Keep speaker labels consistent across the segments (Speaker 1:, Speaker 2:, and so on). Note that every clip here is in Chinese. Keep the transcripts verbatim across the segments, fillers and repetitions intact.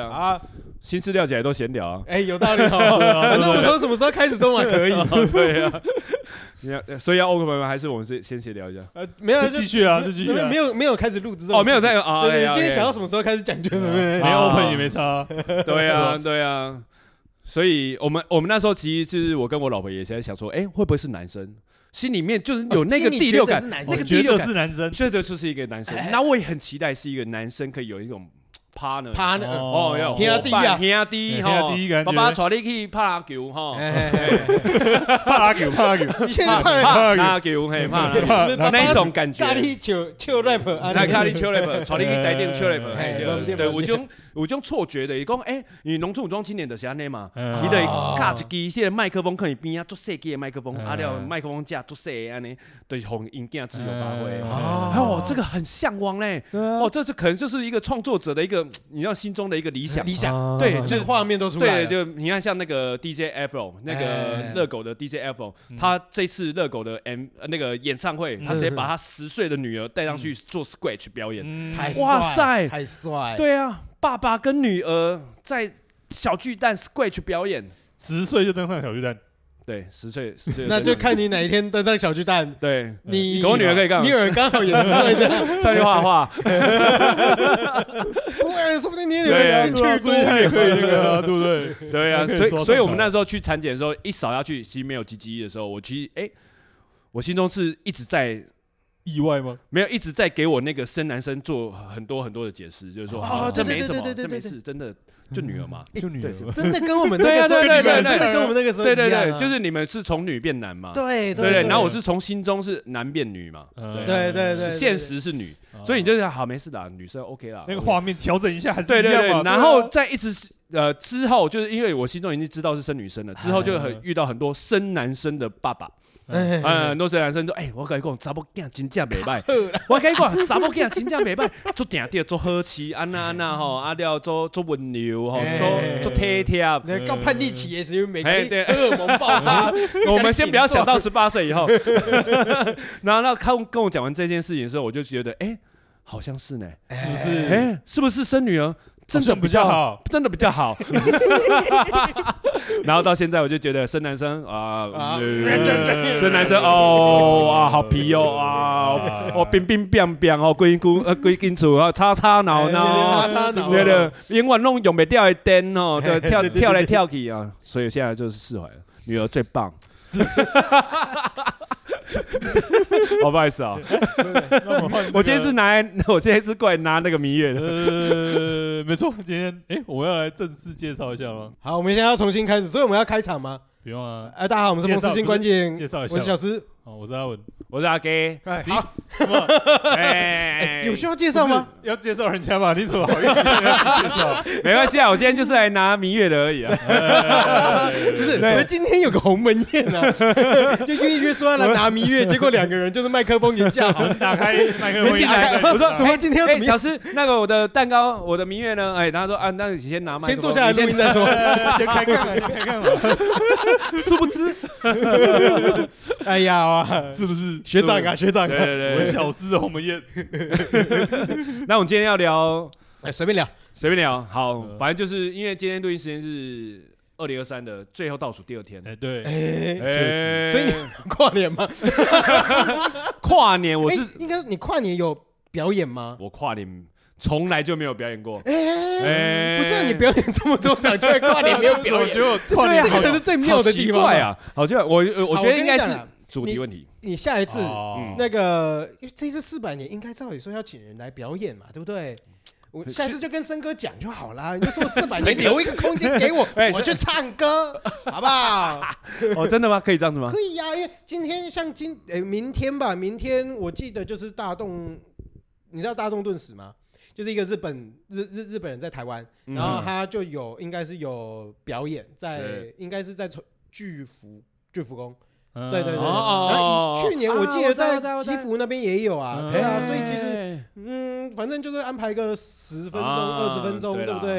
Speaker 1: 啊，啊，新资料起来都闲聊啊。
Speaker 2: 哎，有道理哦。反正我们从什么时候开始都还可以。
Speaker 1: 对啊。你要，所以要 open 吗？还是我们先先闲聊一下？
Speaker 2: 呃，没有，
Speaker 3: 就继续啊，就继续啊。
Speaker 2: 没有没有开始录制
Speaker 1: 哦，没有在啊。
Speaker 2: 对对，今天想要什么时候开始讲就什么，
Speaker 3: 没 open 也没差。
Speaker 1: 对啊，对啊。所以我们我们那时候其实是我跟我老婆也在想说，哎，会不会是男生？心里面就是有那个第六感，那个第六感
Speaker 3: 是男生，
Speaker 1: 觉得就是一个男生。那我也很期待是一个男生可以有一种。partner
Speaker 2: partner
Speaker 1: 哦，要
Speaker 2: 兄弟啊，
Speaker 1: 兄弟哈，爸爸带你去拍篮球哈，
Speaker 3: 拍篮球，拍篮球，
Speaker 2: 你现在拍
Speaker 1: 篮球，嘿，拍篮球，那一种感觉。
Speaker 2: 咖喱球球 rap，
Speaker 1: 那咖喱球 rap， 带你去台顶球 rap， 对，有种有种错觉的，伊讲，哎，你农村武装青年就是安尼嘛，你得架一支，迄个麦克风可以边啊，足细支的麦克风，啊了麦克风架足细的安尼，对，让音镜自由发挥。哦，这个很向往嘞，哦，这是可能就是一个创作者的一个。你知道心中的一个理想，
Speaker 2: 理想，
Speaker 1: 对，
Speaker 2: 就是画面都出来
Speaker 1: 对，
Speaker 2: 了。
Speaker 1: 就你看，像那个 D J Afro， 那个热狗的 D J Afro， 他这次热狗的 M 那个演唱会，他直接把他十岁的女儿带上去做 Scratch 表演，哇塞，
Speaker 2: 太帅！
Speaker 1: 对啊，爸爸跟女儿在小巨蛋 Scratch 表演，
Speaker 3: 十岁就登上小巨蛋。
Speaker 1: 对，十岁，十岁，
Speaker 2: 那就看你哪一天登上小巨蛋。
Speaker 1: 对，
Speaker 2: 你
Speaker 1: 我女儿可以干嘛？
Speaker 2: 你女儿刚好也十岁这样，
Speaker 1: 上去画画。
Speaker 2: 喂，说不定你女儿兴趣多，
Speaker 3: 也可以那个，对不对？
Speaker 1: 对啊，所以，所以我们那时候去产检的时候，一扫下去，其实没有鸡鸡的时候，我其实，哎，我心中是一直在。
Speaker 3: 意外吗？
Speaker 1: 没有，一直在给我那个生男生做很多很多的解释，就是说，啊，这没什么，这没事，真的就女儿嘛，
Speaker 3: 就女儿，
Speaker 2: 真的跟我们那个时候，对对对，真的跟我们那个时候，
Speaker 1: 对对对，就是你们是从女变男嘛，
Speaker 2: 对
Speaker 1: 对对，然后我是从心中是男变女嘛，
Speaker 2: 对对对，
Speaker 1: 现实是女，所以你就是好没事的，女生 OK 啦，
Speaker 3: 那个画面调整一下还是
Speaker 1: 对对对，然后再一直呃之后就是因为我心中已经知道是生女生了，之后就很遇到很多生男生的爸爸。嗯，很多生男生说，哎，我跟你讲，查某囝真正袂歹。我跟你讲，查某囝真正袂歹，做定定做好吃，安那安那吼，啊了做做温柔吼，做做体贴。
Speaker 2: 那刚叛逆期的时候，每个人荷尔蒙爆发。
Speaker 1: 我们先不要想到十八岁以后。然后那他跟我讲完这件事情的时候，我就觉得，哎，好像是呢，
Speaker 3: 是不是？
Speaker 1: 哎，是不是生女儿？真的
Speaker 3: 比较好，
Speaker 1: 真的比较好。然后到现在，我就觉得生男生啊，生男生哦啊，好皮哦啊，哦冰冰冰冰哦，规间呃规间厝啊，吵吵闹闹，
Speaker 2: 吵吵闹，
Speaker 1: 对对，永远弄用不掉的灯哦，对，跳跳来跳去啊，所以现在就是释怀了，女儿最棒。哦，不好意思啊，我今天是拿来，我今天是过来拿那个蜜月的。
Speaker 3: 呃，没错，今天哎，我们要来正式介绍一下吗？
Speaker 2: 好，我们现在要重新开始，所以我们要开场吗？
Speaker 3: 不用啊。
Speaker 2: 哎，大家好，我们是风湿性关节炎，
Speaker 3: 介绍一下，
Speaker 2: 我是小施，
Speaker 3: 好，我是阿文，
Speaker 1: 我是阿 K。
Speaker 2: 哎，好，
Speaker 1: 哎，
Speaker 2: 有需要介绍吗？
Speaker 3: 要介绍人家吧？你怎么好意思介绍？
Speaker 1: 没关系啊，我今天就是来拿蜜月的而已啊。
Speaker 2: 不是，我们今天有个鸿门宴啊，就约约说要来拿蜜月，结果两个人就是麦克风已经架好，
Speaker 3: 打开麦克风，
Speaker 2: 打开。我说怎么今天要怎么样？
Speaker 1: 小施，那个我的蛋糕，我的蜜月呢？哎，他说啊，那你先拿麦克风，
Speaker 2: 先坐下来录音再说，
Speaker 3: 先开干嘛？先开干嘛？
Speaker 1: 殊不知，
Speaker 2: 哎呀，
Speaker 3: 是不是
Speaker 2: 学长啊？学长，
Speaker 1: 对对
Speaker 3: 对，小施的鸿门宴。
Speaker 1: 那我们今天要聊，
Speaker 2: 哎，随便聊，
Speaker 1: 随便聊。好，反正就是因为今天录音时间是二零二三的最后倒数第二天。
Speaker 3: 哎，对，
Speaker 2: 哎，所以你跨年吗？
Speaker 1: 跨年我是
Speaker 2: 应该你跨年有表演吗？
Speaker 1: 我跨年从来就没有表演过。
Speaker 2: 哎，不是你表演这么多场，就会跨年没有表演？
Speaker 3: 我觉得跨年
Speaker 2: 这个才是最妙的地方
Speaker 1: 啊！好奇怪，我我觉得应该是主题问题。
Speaker 2: 你下一次那个这次四百年，应该照理说要请人来表演嘛，对不对？我下次就跟森哥讲就好啦，你就说四百年留一个空间给我，我去唱歌，好不好？
Speaker 1: 哦，真的吗？可以这样子吗？
Speaker 2: 可以呀，因为今天像今诶明天吧，明天我记得就是大洞，你知道大洞顿时吗？就是一个日本日日日本人在台湾，然后他就有应该是有表演在，应该是在巨福巨福宫。对对对，然后去年我记得在基福那边也有啊，对啊，所以其实嗯，反正就是安排个十分钟、二十分钟，对不对？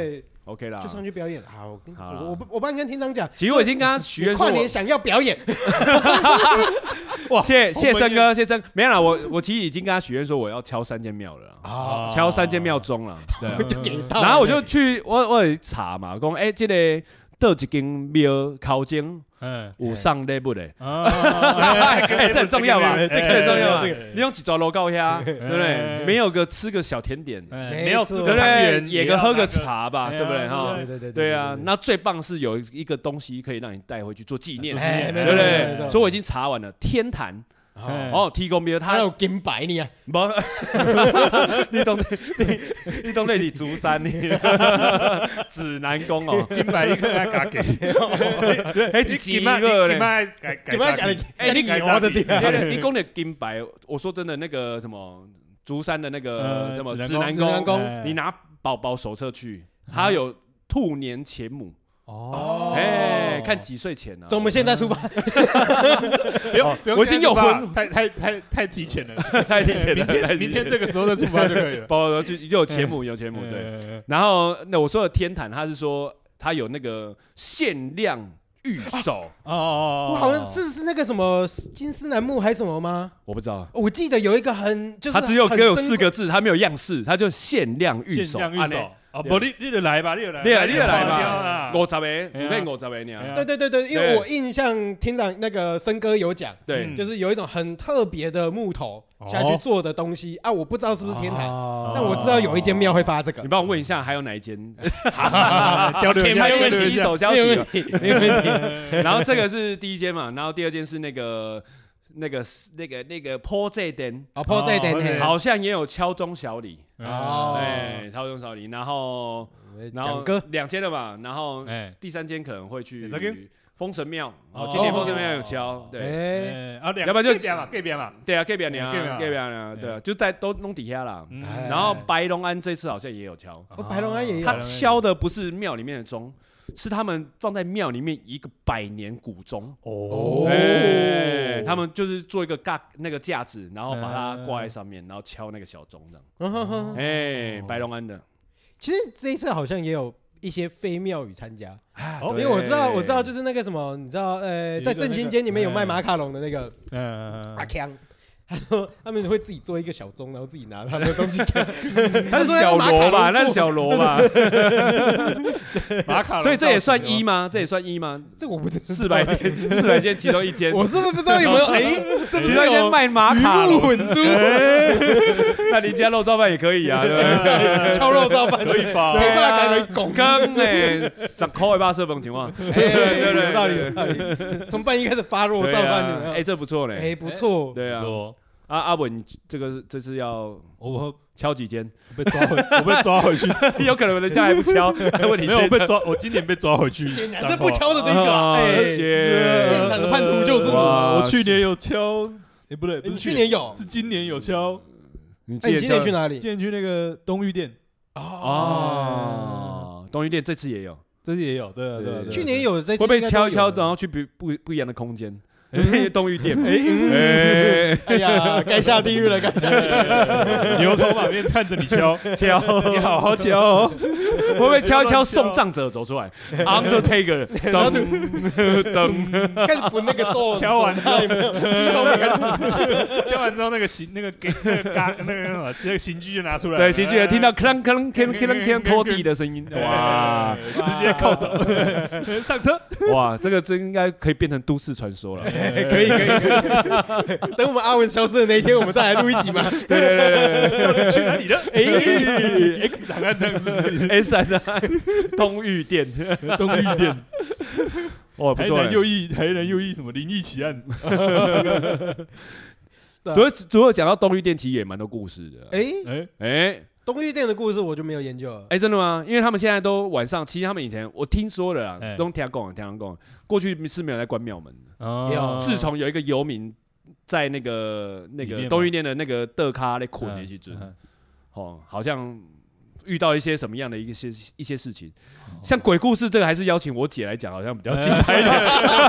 Speaker 1: OK 啦，
Speaker 2: 就上去表演。好，我跟
Speaker 1: 好啦
Speaker 2: 我我我帮你跟厅长讲，
Speaker 1: 其实我已经跟他许愿说我，
Speaker 2: 跨年想要表演，
Speaker 1: 哇，谢谢森哥，谢森，没有啦，我我其实已经跟他许愿说我要敲三间庙了啦，
Speaker 2: 啊
Speaker 1: 敲三间庙钟了，对啊，
Speaker 2: 就给到了。
Speaker 1: 然后我就去我我有查嘛，讲哎，这个倒一间庙考钟。
Speaker 3: 嗯，
Speaker 1: 有上 level 的，
Speaker 3: 啊，
Speaker 1: 哎，这很重要吧？
Speaker 2: 这
Speaker 1: 这
Speaker 2: 个
Speaker 1: 个很重要吧？
Speaker 2: 这个
Speaker 1: 你用几抓楼高呀，对不对？没有个吃个小甜点，
Speaker 3: 没有吃
Speaker 1: 对不
Speaker 3: 个汤圆，
Speaker 1: 对？也个喝个茶吧，对不对？哈，
Speaker 2: 对对对
Speaker 1: 对啊。那最棒是有一个东西可以让你带回去做纪念，
Speaker 2: 哎
Speaker 1: 对不对？所以我已经查完了，天坛。哦，提供庙
Speaker 2: 他有金牌你啊，
Speaker 1: 不，你懂你你懂那里竹山你指南宫哦，
Speaker 3: 金牌一个来加给，
Speaker 1: 哎，这金牌个嘞，
Speaker 3: 金牌改
Speaker 2: 金牌改了，
Speaker 1: 哎，你
Speaker 2: 我的天，
Speaker 1: 你讲的金牌，我说真的那个什么竹山的那个什么指南宫，你拿宝宝手册去，它有兔年前母。哦，哎，看几岁前呢？
Speaker 2: 从我们现在出发，
Speaker 3: 不用，
Speaker 1: 我已经有婚，
Speaker 3: 太太太太提前了，
Speaker 1: 太提前了。
Speaker 3: 明天明天这个时候再出发就可以了。
Speaker 1: 宝宝就有前母，有前母对。然后那我说的天坛，他是说他有那个限量预售
Speaker 3: 哦，
Speaker 2: 我好像是是那个什么金丝楠木还是什么吗？
Speaker 1: 我不知道，
Speaker 2: 我记得有一个很就是
Speaker 1: 他只有只有四个字，他没有样式，他就限量预售，
Speaker 3: 限量预售。哦，不，你你就来吧，你就来，
Speaker 1: 对啊，你就来吧，五十个，我可以五十个呢。
Speaker 2: 对对对对，因为我印象厅长那个森哥有讲，
Speaker 1: 对，
Speaker 2: 就是有一种很特别的木头下去做的东西啊，我不知道是不是天坛，但我知道有一间庙会发这个。
Speaker 1: 你帮我问一下，还有哪一间？
Speaker 3: 交流一下，
Speaker 1: 交流一手消息，
Speaker 2: 没有问题。
Speaker 1: 然后这个是第一间嘛，然后第二间是那个。那个那个那个破这灯
Speaker 2: 哦，破这灯
Speaker 1: 好像也有敲钟小礼
Speaker 2: 哦，
Speaker 1: 哎，敲钟小礼，然后然后两间了嘛，然后第三间可能会去封神庙，哦，今年封神庙有敲，对，
Speaker 3: 啊，
Speaker 1: 要不然就
Speaker 3: 这边嘛，这边嘛，
Speaker 1: 对啊，这边呢，这边呢，对啊，就在都弄底下啦。然后白龙安这次好像也有敲，
Speaker 2: 白龙安也有，
Speaker 1: 他敲的不是庙里面的钟。是他们放在庙里面一个百年古钟哦，哎，他们就是做一个架那个架子，然后把它挂在上面，然后敲那个小钟这样。哎，白龙安的，
Speaker 2: 其实这一次好像也有一些非庙宇参加，因为我知道我知道就是那个什么，你知道呃，在振兴间里面有卖马卡龙的那个阿强。他说他们会自己做一个小钟，然后自己拿他们的东西看。
Speaker 1: 他是小罗吧？那是小罗吧？
Speaker 3: 马卡龙，
Speaker 1: 所以这也算一吗？这也算一吗？
Speaker 2: 这我不知道。
Speaker 1: 四百间，四百间其中一间，
Speaker 2: 我是不是不知道有没有？哎，是不是
Speaker 1: 有卖马卡龙
Speaker 2: 混珠？
Speaker 1: 那你家肉燥饭也可以啊，对不对？
Speaker 2: 敲肉燥饭
Speaker 3: 可以吧？
Speaker 2: 没办法改为拱
Speaker 1: 羹哎，十块一把色粉情况，
Speaker 2: 对对对，有道理有道理。从半夜开始发肉燥饭，
Speaker 1: 哎，这不错嘞，
Speaker 2: 哎，不错，
Speaker 1: 对啊。阿阿文，这个这次要
Speaker 3: 我
Speaker 1: 敲几间？
Speaker 3: 被抓回，我被抓回去，
Speaker 1: 有可能人家还不敲，还问你
Speaker 3: 没有被抓，我今年被抓回去，
Speaker 2: 这不敲的这个，哎，现场的叛徒就是你。
Speaker 3: 我去年有敲，哎不对，不是
Speaker 2: 去年有，
Speaker 3: 是今年有敲。
Speaker 2: 你今年去哪里？
Speaker 3: 今年去那个东玉店。
Speaker 1: 哦，东玉店这次也有，
Speaker 3: 这次也有，对啊对啊。
Speaker 2: 去年有，这次
Speaker 1: 会被敲一敲，然后去不不不一样的空间。东玉店，
Speaker 2: 哎哎呀，该下地狱了，该下地
Speaker 3: 狱。牛头马面看着你敲
Speaker 1: 敲，
Speaker 3: 你好好敲，
Speaker 1: 会不会敲一敲送葬者走出来 ？Undertaker， 噔噔，
Speaker 2: 开始补那个手，
Speaker 3: 敲完之后，
Speaker 2: 鸡手开始
Speaker 3: 补，敲完之后那个刑那个给那个嘎那个什么，这个刑具就拿出来，
Speaker 1: 对，刑具也听到铿铿铿铿铿拖地的声音，哇，
Speaker 3: 直接靠走，上车，
Speaker 1: 哇，这个真应该可以变成都市传说了。
Speaker 2: 可以可以可以，等我们阿文消失的那一天，我们再来录一集嘛。
Speaker 1: 对对对对，
Speaker 3: 去哪里了？哎 ，X 档案这样是不是
Speaker 1: ？S 档案，东玉店，
Speaker 3: 东玉店，
Speaker 1: 哇，不错。
Speaker 3: 台南又一台南又一什么灵异奇案？
Speaker 1: 主要主要讲到东玉店，其实也蛮多故事的。
Speaker 2: 哎
Speaker 1: 哎哎。
Speaker 2: 东玉店的故事我就没有研究了。
Speaker 1: 哎，真的吗？因为他们现在都晚上，其实他们以前我听说了啦，都听讲听讲，过去是没有在关庙门的。哦。自从有一个游民在那个那个东玉店的那个德卡在捆的时阵，哦，好像遇到一些什么样的一些一些事情，像鬼故事这个还是邀请我姐来讲，好像比较精彩一点。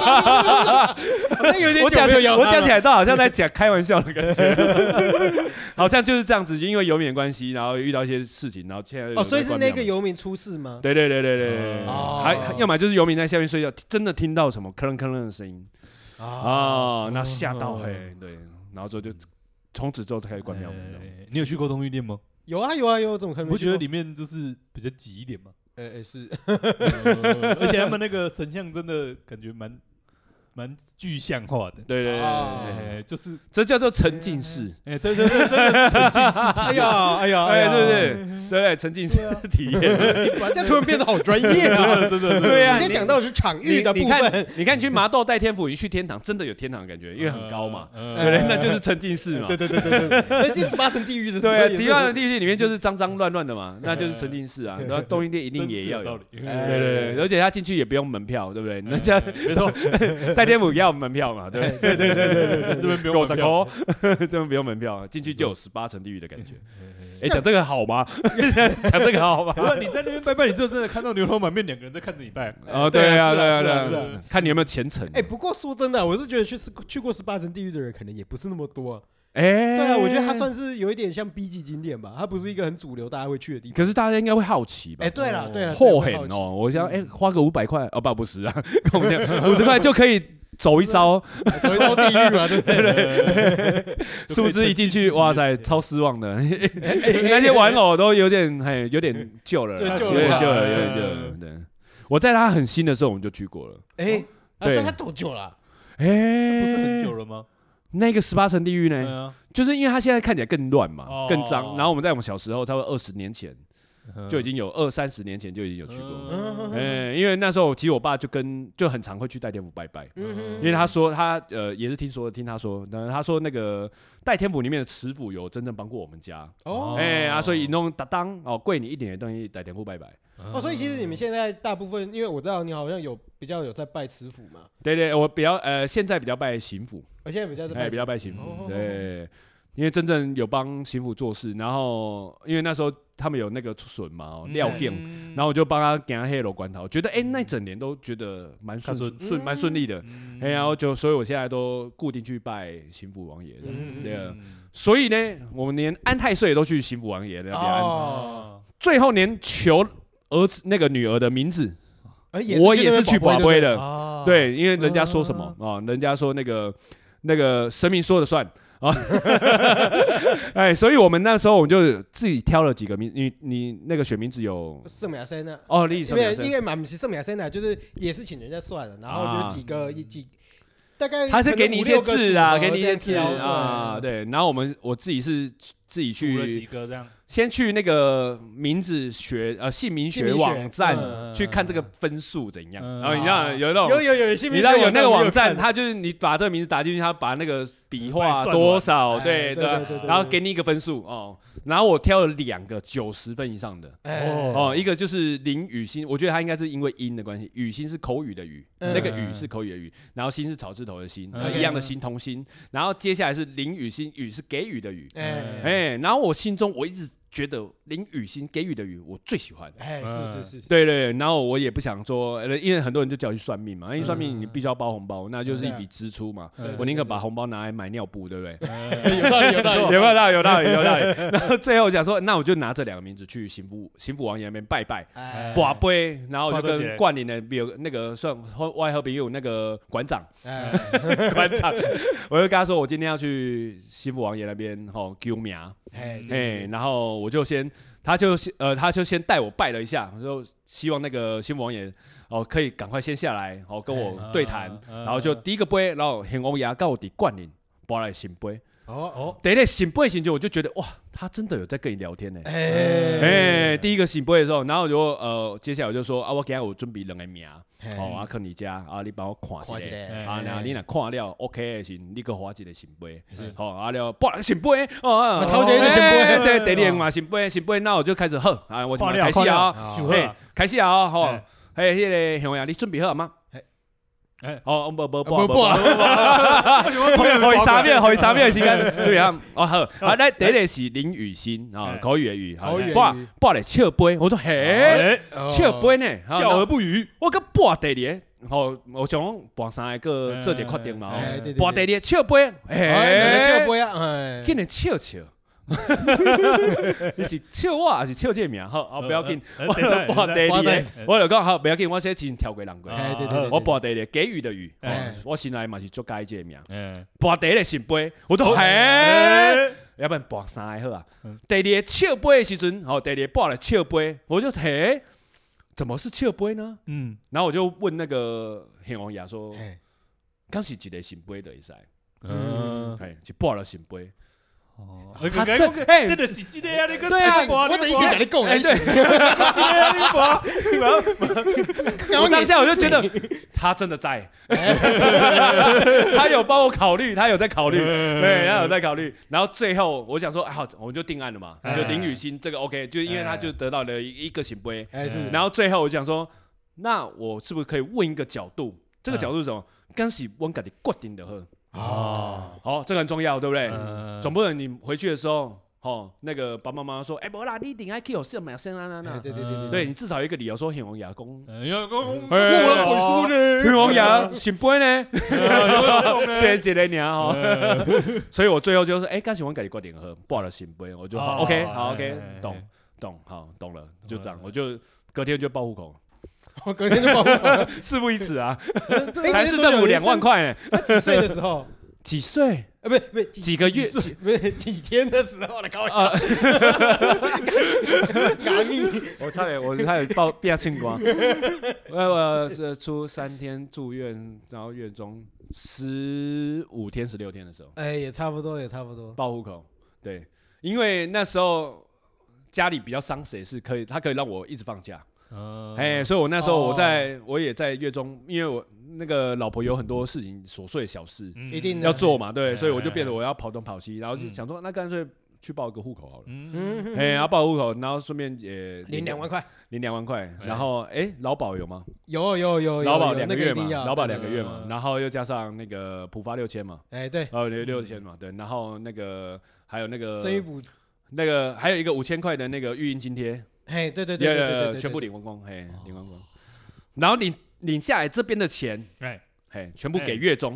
Speaker 1: 我讲起我讲起来倒好像在讲开玩笑的感觉，好像就是这样子，因为游民的关系，然后遇到一些事情，然后现在
Speaker 2: 哦，所以是那个游民出事吗？
Speaker 1: 对对对对对，还要么就是游民在下面睡觉，真的听到什么吭啷吭啷的声音啊，那吓到嘿，对，然后之后就从此之后开始关庙门。
Speaker 3: 你有去过东玉殿吗？
Speaker 2: 有啊有啊有，怎么可能？
Speaker 3: 不觉得里面就是比较挤一点吗？
Speaker 2: 呃、欸欸、是，
Speaker 3: 而且他们那个神像真的感觉蛮蛮具象化的。
Speaker 1: 对对对，
Speaker 3: 欸、就是
Speaker 1: 这叫做沉浸式。
Speaker 3: 哎、欸，对对对，真的是沉浸式体验。
Speaker 2: 哎呀哎呀
Speaker 1: 哎，对对对对，沉浸式体验。
Speaker 2: 这突然变得好专业啊！
Speaker 3: 真的，
Speaker 1: 对啊，
Speaker 2: 你讲到的是场域的部分。
Speaker 1: 你看，你去麻豆代天府，你去天堂，真的有天堂的感觉，因为很高嘛，对不对？那就是沉浸式嘛。
Speaker 2: 对对对对对，那是十八层地狱的。
Speaker 1: 对，十八层地狱里面就是脏脏乱乱的嘛，那就是沉浸式啊。然后东云店一定也要有。对对对，而且他进去也不用门票，对不对？那家
Speaker 3: 没错，
Speaker 1: 代天府要门票嘛，对
Speaker 2: 对对对对对，
Speaker 3: 这边不用门票，
Speaker 1: 这边不用门票，进去就有十八层地狱的感觉。哎，讲这个好吗？讲这个好吗？
Speaker 3: 不，你在那边拜拜，你就真的看到牛头满面两个人在看着你拜。
Speaker 1: 哦，对啊，对啊，对啊，看你有没有虔诚。
Speaker 2: 哎，不过说真的，我是觉得去去过十八层地狱的人，可能也不是那么多啊。
Speaker 1: 哎，
Speaker 2: 对啊，我觉得它算是有一点像 B 级景点吧，它不是一个很主流大家会去的地方。
Speaker 1: 可是大家应该会好奇吧？
Speaker 2: 哎，对了对了，
Speaker 1: 后很哦，我想哎，花个五百块哦，不不是啊，跟我们讲五十块就可以走一遭，
Speaker 2: 走一遭地狱嘛，对不对？
Speaker 1: 殊不知一进去，哇塞，超失望的，那些玩偶都有点嘿，有点旧了，有点旧了，有点旧了。对，我在它很新的时候我们就去过了。
Speaker 2: 哎，对，它多久了？
Speaker 1: 哎，
Speaker 3: 不是很久了吗？
Speaker 1: 那个十八层地狱呢？就是因为它现在看起来更乱嘛，更脏。然后我们在我们小时候，差不多二十年前。就已经有二三十年前就已经有去过，哎，因为那时候其实我爸就跟就很常会去代天府拜拜，因为他说他呃也是听说听他说，他说那个代天府里面的慈父有真正帮过我们家，哦，哎啊，所以弄打当哦贵你一点的东西代天府拜拜，
Speaker 2: 哦，所以其实你们现在大部分，因为我知道你好像有比较有在拜慈父嘛，
Speaker 1: 对对，我比较呃现在比较拜行府，
Speaker 2: 我现在比较
Speaker 1: 哎比较拜行府，对。因为真正有帮行府做事，然后因为那时候他们有那个笋嘛，料店，然后我就帮他给他黑楼关头，觉得哎、欸、那一整年都觉得蛮顺顺蛮顺利的，哎、嗯，然后就所以我现在都固定去拜行府王爷的，嗯、对啊，所以呢，我们连安太岁都去行府王爷那边安，哦、最后连求儿子那个女儿的名字，欸、我也是去拔杯的，哦、对，因为人家说什么啊、哦，人家说那个那个神明说了算。啊，哎，所以我们那时候我们就自己挑了几个名，你你那个选名字有
Speaker 2: 圣雅森啊，
Speaker 1: 哦，你
Speaker 2: 因为应该蛮不是圣雅森啊，就是也是请人家算了，然后有几个一几大概
Speaker 1: 他是给你一些字啊，给你一些字啊，对，然后我们我自己是自己去
Speaker 3: 了几个这样。
Speaker 1: 先去那个名字学呃姓名学网站去看这个分数怎样，然后你知道有那种
Speaker 2: 有有有姓名学
Speaker 1: 你知道有那个网站，它就是你把这个名字打进去，它把那个笔画多少对对，然后给你一个分数哦。然后我挑了两个九十分以上的哦，一个就是林雨欣，我觉得他应该是因为音的关系，雨欣是口语的语，那个雨是口语的语，然后欣是草字头的欣，一样的欣同欣。然后接下来是林雨欣，雨是给予的予，哎，然后我心中我一直。觉得林雨欣给予的予我最喜欢，
Speaker 2: 哎，是是是，
Speaker 1: 对对，然后我也不想说，因为很多人就叫我去算命嘛，因为算命你必须要包红包，那就是一笔支出嘛，我宁可把红包拿来买尿布，对不对？
Speaker 2: 有道理，有道理，
Speaker 1: 有道理，有道理，有道理。然后最后讲说，那我就拿这两个名字去行府行府王爷那边拜拜，拔杯，然后我就跟冠霖的有那个算外和朋友那个馆长，馆长，我就跟他说，我今天要去行府王爷那边吼救命，哎，然后。我就先，他就呃，他就先带我拜了一下，我就希望那个新王爷哦可以赶快先下来，哦跟我对谈，然后就第一个杯，然后行王爷告我的冠霖，拨来新杯。哦哦，第一个醒杯醒酒，我就觉得哇，他真的有在跟你聊天呢。哎哎，第一个醒杯的时候，然后我就呃，接下来我就说啊，我今天有准备两个名，哦，啊，去你家啊，你帮我看一下，啊，然后你若看了 OK 的时，你给我一个醒杯，好，啊了，不然醒杯，哦，
Speaker 2: 头前一个醒杯，
Speaker 1: 对，第二个嘛醒杯，醒杯，那我就开始喝，啊，我开始啊，嘿，开始啊，吼，嘿，迄个熊呀，你准备好了吗？ 哦，无无
Speaker 2: 不不，
Speaker 1: 可以三秒，可以三秒的时间，就样哦好。啊，来第一个是林雨欣啊，口语的语，
Speaker 2: 口语
Speaker 1: 拨拨来笑杯，我说嘿，笑杯呢，
Speaker 3: 笑而不语。
Speaker 1: 我个拨第二，吼，我想拨三个做一个决定嘛，拨第二笑杯，
Speaker 2: 嘿，笑杯啊，
Speaker 1: 竟然笑笑。你是笑我还是笑这名？好，我不要紧，我播第二个，我就讲好，不要紧，我先之前跳过人过。我播第二个给予的予，我心内嘛是足介这名。播第一个圣杯，我都嘿，要不然播三个好啊。第二个笑杯的时阵，好，第二个播了笑杯，我就嘿，怎么是笑杯呢？嗯，然后我就问那个黑王爷说，刚是一个圣杯的意思？嗯，哎，就播了圣杯。
Speaker 3: 哦，他这哎，真的是这个啊，那个
Speaker 1: 对啊，
Speaker 2: 我的一个跟你讲，哎，对，
Speaker 1: 我当下我就觉得他真的在，他有帮我考虑，他有在考虑，对，他有在考虑。然后最后我想说，好，我们就定案了嘛，就林雨欣这个 OK， 就因为他就得到了一个醒杯，然后最后我就想说，那我是不是可以问一个角度？这个角度是什么？刚是我自己决定的呵。哦，好，这个很重要，对不对？嗯、总不能你回去的时候，哦，那个爸爸妈妈说，哎、欸，无啦，你一定爱去有事买生啊那那。对对对对，对你至少有一个理由说，显王牙公，
Speaker 3: 牙公，我人鬼书呢，
Speaker 1: 显王牙醒杯呢，先一个年哦。所以我最后就是，哎、欸，刚显王自己决定喝，报了醒杯，我就好 ，OK， 好 ，OK， 懂懂，好懂了，就这样，我就隔天就报户口。
Speaker 2: 我隔天就报户口，
Speaker 1: 事不宜迟啊！还是政府两万块呢？
Speaker 2: 他几岁的时候？
Speaker 1: 几岁？
Speaker 2: 啊，不是不是
Speaker 1: 几个月？
Speaker 2: 不是几天的时候了？高啊！
Speaker 1: 我差点，我差点报变庆光。我我是出三天住院，然后月中十五天、十六天的时候，
Speaker 2: 哎，也差不多，也差不多。
Speaker 1: 报户口，对，因为那时候家里比较伤谁是可以，他可以让我一直放假。哎、uh, ，所以我那时候我在、oh. 我也在月中，因为我那个老婆有很多事情琐碎的小事，
Speaker 2: 一定
Speaker 1: 要做嘛，对，所以我就变得我要跑东跑西，然后就想说，那干脆去报一个户口好了，嗯，哎，然后报户口，然后顺便也
Speaker 2: 领两万块，
Speaker 1: 领两万块，然后哎，劳保有吗？
Speaker 2: 有有有，
Speaker 1: 劳保两个月嘛，劳保两个月嘛，然后又加上那个普发六千嘛，
Speaker 2: 哎对，
Speaker 1: 哦六千嘛，对，然后那个还有那个
Speaker 2: 生育补，
Speaker 1: 那个还有一个五千块的那个育婴津贴。
Speaker 2: 嘿，对对对对对对，
Speaker 1: 全部领光光，嘿，领光光，然后领领下来这边的钱，嘿，全部给月中。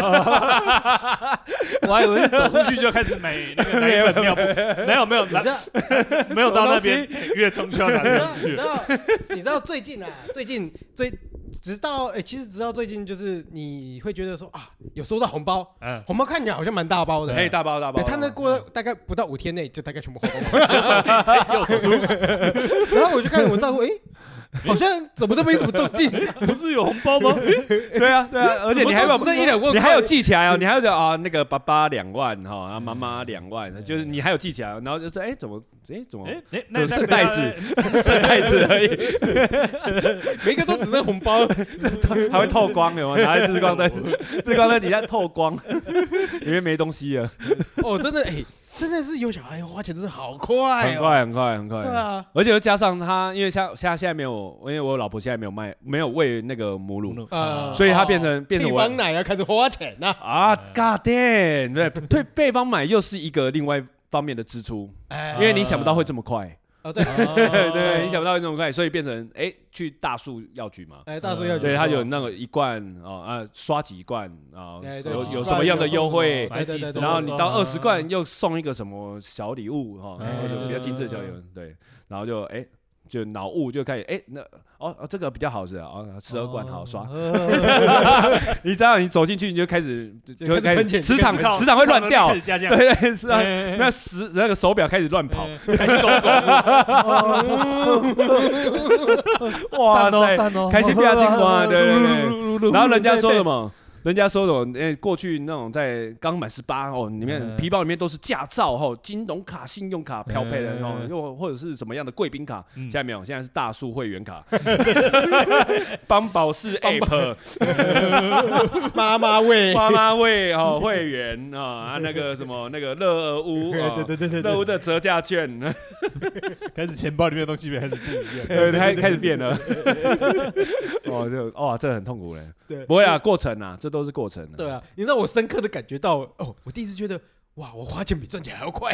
Speaker 3: 我还以为是走出去就开始买那个奶粉尿布，没有没有，没有到那边月中就要拿出去。
Speaker 2: 你知道你知道最近啊，最近最直到哎，其实直到最近就是你会觉得说啊，有收到红包，红包看起来好像蛮大包的，
Speaker 1: 嘿，大包大包。
Speaker 2: 他那过大概不到五天内就大概全部花光，
Speaker 3: 又手术，
Speaker 2: 然后我就看我账户，哎。好像怎么都没什么动静，
Speaker 3: 不是有红包吗？
Speaker 1: 对啊，对啊，而且你还有你还有记起来哦，你还有啊那个爸爸两万哈，然后妈妈两万，就是你还有记起来，然后就说哎怎么哎怎么哎就剩袋子剩袋子而已，
Speaker 2: 每个都只剩红包，
Speaker 1: 还会透光有吗？拿日光灯，日光灯底下透光，里面没东西了。
Speaker 2: 哦，真的哎。真的是有小孩花钱真的好快、哦，
Speaker 1: 很快很快很快。
Speaker 2: 对啊，
Speaker 1: 而且又加上他，因为像现在现在没有，因为我老婆现在没有卖，没有喂那个母乳，呃、所以他变成、哦、变成
Speaker 2: 配方奶要开始花钱了
Speaker 1: 啊 ！God damn， 对，对，配方奶又是一个另外方面的支出，哎、因为你想不到会这么快。
Speaker 2: 哦，对
Speaker 1: 对对，你想不到会这么快，所以变成哎、欸，去大树药局嘛，
Speaker 2: 哎、欸，大树药局，
Speaker 1: 对，他有那个一罐哦啊，刷几罐啊，欸、有有什么样的优惠，
Speaker 2: 对对对，
Speaker 1: 然后你到二十罐又送一个什么小礼物哈，有比较精致的小礼物，对，然后就哎。欸就脑雾就开始哎、欸，那哦这个比较好是啊，哦十二罐好刷，你知道你走进去你就开始就会开始磁场磁场会乱掉，对对是啊，那时那个手表开始乱跑，开心公公，哇塞，开心比较金光，对对对，然后人家说什么？ 人家说什么？哎，过去那种在刚满十八哦，里面皮包里面都是驾照哦，金融卡、信用卡标配的哦，又或者是什么样的贵宾卡？现在没有，现在是大树会员卡，邦宝适 App，
Speaker 2: 妈妈味，
Speaker 1: 妈妈味哦，会员啊，那个什么那个乐屋，
Speaker 2: 对对对对，
Speaker 1: 乐屋的折价券，
Speaker 3: 开始钱包里面的东西开始不一样，
Speaker 1: 对，开开始变了。哦，就哇，这很痛苦嘞。
Speaker 2: 对，
Speaker 1: 不会啊，过程啊，这都是过程。
Speaker 2: 对啊，你知道我深刻的感觉到，哦，我第一次觉得，哇，我花钱比赚钱还要快。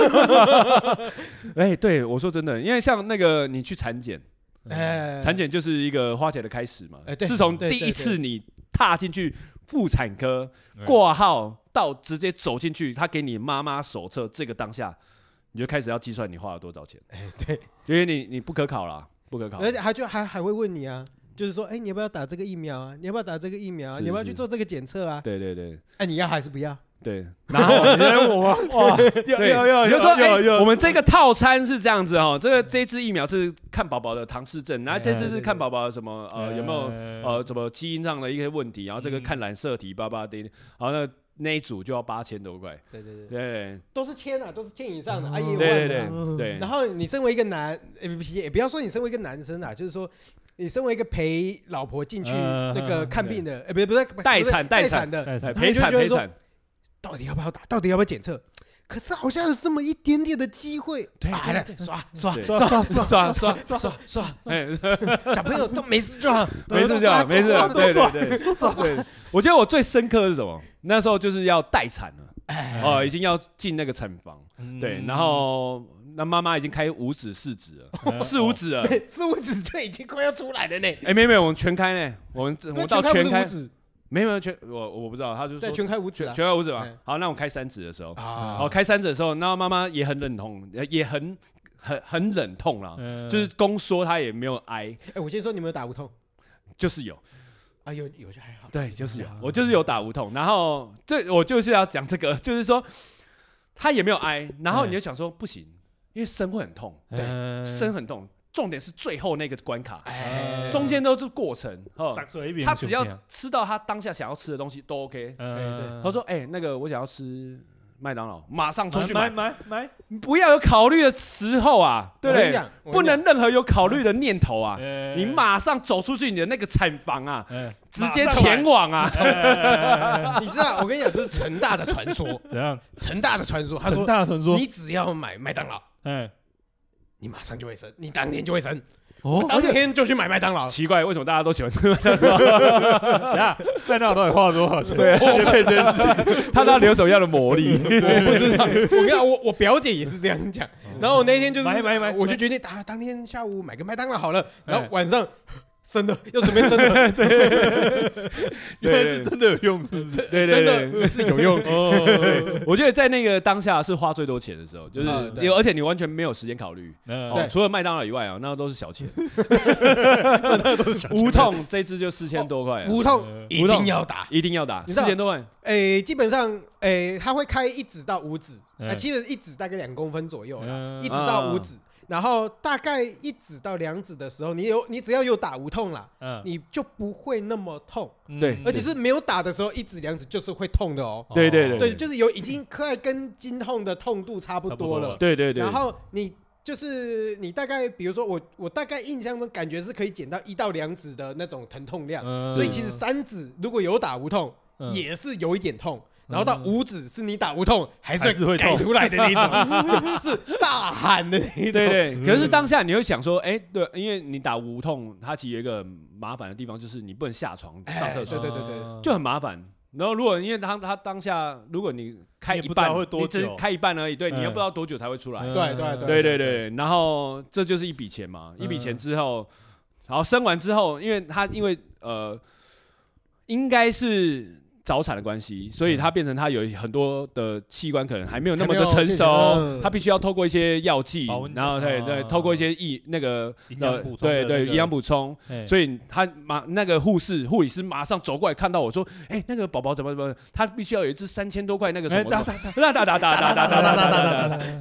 Speaker 1: 哎，对我说真的，因为像那个你去产检，
Speaker 2: 哎，
Speaker 1: 产检就是一个花钱的开始嘛。
Speaker 2: 哎，对，
Speaker 1: 自从第一次你踏进去妇产科挂号到直接走进去，他给你妈妈手册，这个当下你就开始要计算你花了多少钱。
Speaker 2: 哎，对，
Speaker 1: 因为你你不可考啦，不可考，
Speaker 2: 而且他就还还会问你啊。就是说，哎、欸，你要不要打这个疫苗啊？你要不要打这个疫苗啊？你要不要去做这个检测啊？
Speaker 1: 对对对，
Speaker 2: 哎、欸，你要还是不要？
Speaker 1: 对，然后你问我哇，对，你就说，哎，我们这个套餐是这样子哈，这个这支疫苗是看宝宝的唐氏症，然后这支是看宝宝的什么呃有没有呃什么基因上的一些问题，然后这个看染色体叭叭的，然后那那一组就要八千多块，
Speaker 2: 对对对，
Speaker 1: 对，
Speaker 2: 都是千啊，都是千以上的，啊也有万
Speaker 1: 对对对对。
Speaker 2: 然后你身为一个男，也不要说你身为一个男生啊，就是说。你身为一个陪老婆进去那个看病的，哎，不是不是
Speaker 1: 待产
Speaker 2: 待产的
Speaker 1: 陪产陪产，
Speaker 2: 到底要不要打？到底要不要检测？可是好像有这么一点点的机会，
Speaker 1: 对，
Speaker 2: 来刷刷
Speaker 1: 刷刷刷刷刷刷，哎，
Speaker 2: 小朋友都没事就好，
Speaker 1: 没事就好，没事，对对对对。我觉得我最深刻的是什么？那时候就是要待产了，哦，已经要进那个产房，对，然后。那妈妈已经开五指四指了，四五指了，
Speaker 2: 四五指就已经快要出来了呢。
Speaker 1: 哎，没有没有，我们全开呢，我们我们到全开，没有没有全，我我不知道，他就说
Speaker 2: 全开五指，
Speaker 1: 全开五指嘛。好，那我开三指的时候，好开三指的时候，那妈妈也很忍痛，也很很很忍痛啦，就是公说她也没有挨。
Speaker 2: 哎，我先说你们有打无痛，
Speaker 1: 就是有。
Speaker 2: 啊，有有就还好，
Speaker 1: 对，就是有，我就是有打无痛，然后这我就是要讲这个，就是说他也没有挨，然后你就想说不行。因为生会很痛，对，生很痛。重点是最后那个关卡，哎，中间都是过程。他只要吃到他当下想要吃的东西都 OK。他说：“哎，那个我想要吃麦当劳，马上冲去买
Speaker 3: 买买，
Speaker 1: 不要有考虑的时候啊，对不对？不能任何有考虑的念头啊，你马上走出去你的那个产房啊，直接前往啊。
Speaker 2: 你知道，我跟你讲，这是成大的传说。
Speaker 3: 怎样？
Speaker 2: 成大的传说，他说，你只要买麦当劳。”哎，你马上就会生，你当天就会生，哦，当天就去买麦当劳。
Speaker 1: 奇怪，为什么大家都喜欢吃麦当劳？
Speaker 3: 等下，麦当劳到底花了多少钱？对，配这件事情，
Speaker 1: 他到底有什么样的魔力？
Speaker 2: 我不知道。我跟你讲，我我表姐也是这样讲。然后我那天就是买买买，我就决定打当天下午买个麦当劳好了。然后晚上。生的又准备生的，对，
Speaker 3: 原来是真的有用，是不是？
Speaker 1: 对对对，
Speaker 2: 是有用。
Speaker 1: 我觉得在那个当下是花最多钱的时候，就是而且你完全没有时间考虑，对，除了麦当劳以外啊，那都是小钱，
Speaker 2: 那都是小钱。
Speaker 1: 无痛这支就四千多块，
Speaker 2: 无痛一定要打，
Speaker 1: 一定要打，四千多块。
Speaker 2: 诶，基本上诶，他会开一指到五指，其实一指大概两公分左右，一指到五指。然后大概一指到两指的时候，你有你只要有打无痛啦，嗯，你就不会那么痛，
Speaker 1: 对，
Speaker 2: 而且是没有打的时候，一指两指就是会痛的哦，
Speaker 1: 对对对，
Speaker 2: 对，就是有已经快跟经痛的痛度差不多了，
Speaker 1: 对对对。
Speaker 2: 然后你就是你大概比如说我我大概印象中感觉是可以减到一到两指的那种疼痛量，所以其实三指如果有打无痛也是有一点痛。然后到五指是你打无痛还是会改出来的那种，是大喊的那种。
Speaker 1: 对对，可是当下你会想说，哎，对，因为你打无痛，它其实有一个麻烦的地方，就是你不能下床上厕所，
Speaker 2: 对对对对，
Speaker 1: 就很麻烦。然后如果因为他他当下，如果你开一半，你只开一半而已，对，你又不知道多久才会出来。
Speaker 2: 对对
Speaker 1: 对对对，然后这就是一笔钱嘛，一笔钱之后，然后生完之后，因为他因为呃，应该是。早产的关系，所以它变成它有很多的器官可能还没有那么的成熟，它必须要透过一些药剂，然后对对，透过一些益那个呃对对营养补充，所以他马那个护士护理师马上走过来看到我说，哎，那个宝宝怎么怎么，他必须要有一支三千多块那个什么，哒哒哒哒哒哒哒哒哒哒哒哒，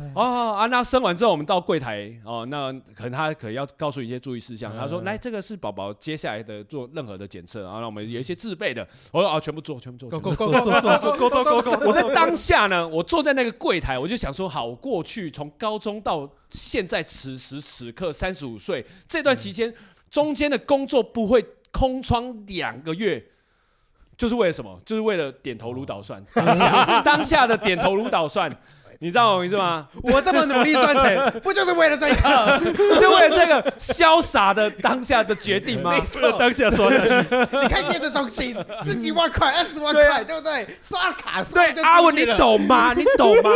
Speaker 1: 哦啊，那生完之后我们到柜台哦，那可能他可能要告诉一些注意事项。他说：“来，这个是宝宝接下来的做任何的检测，然后我们有一些自备的。”我说：“啊，全部做，全部做，
Speaker 2: 够
Speaker 1: 全部
Speaker 2: 够够够够够够够够！
Speaker 1: 我在当下呢，我坐在那个柜台，我就想说，好，我过去从高中到现在此时此刻三十五岁这段期间，中间的工作不会空窗两个月。”就是为了什么？就是为了点头如捣蒜。当下当下的点头如捣蒜，你知道我意思吗？
Speaker 2: 我这么努力赚钱，不就是为了这一刻？
Speaker 1: 就为了这个潇洒的当下的决定吗？
Speaker 2: 没错，
Speaker 3: 当下刷下去。
Speaker 2: 你看月子中心十几万块、二十万块，对不对？刷卡刷就
Speaker 1: 对，阿文，你懂吗？你懂吗？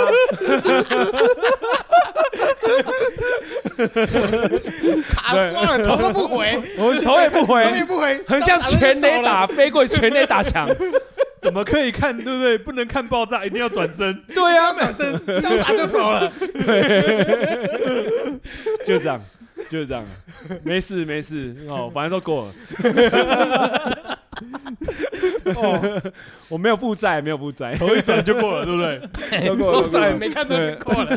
Speaker 2: 卡刷了，头都不回，
Speaker 1: 我头也不回，
Speaker 2: 头也不回，
Speaker 1: 很像全垒打飞过去，全垒打墙。
Speaker 3: 怎么可以看，对不对？不能看爆炸，一定要转身。
Speaker 1: 对啊，
Speaker 2: 转身潇洒就走了。
Speaker 1: 对，就这样，就是这样，没事没事哦，反正都过了。哦，我没有负债，没有负债，
Speaker 3: 头一转就过了，对不对？
Speaker 1: 都过了，
Speaker 2: 都转没看到就过了。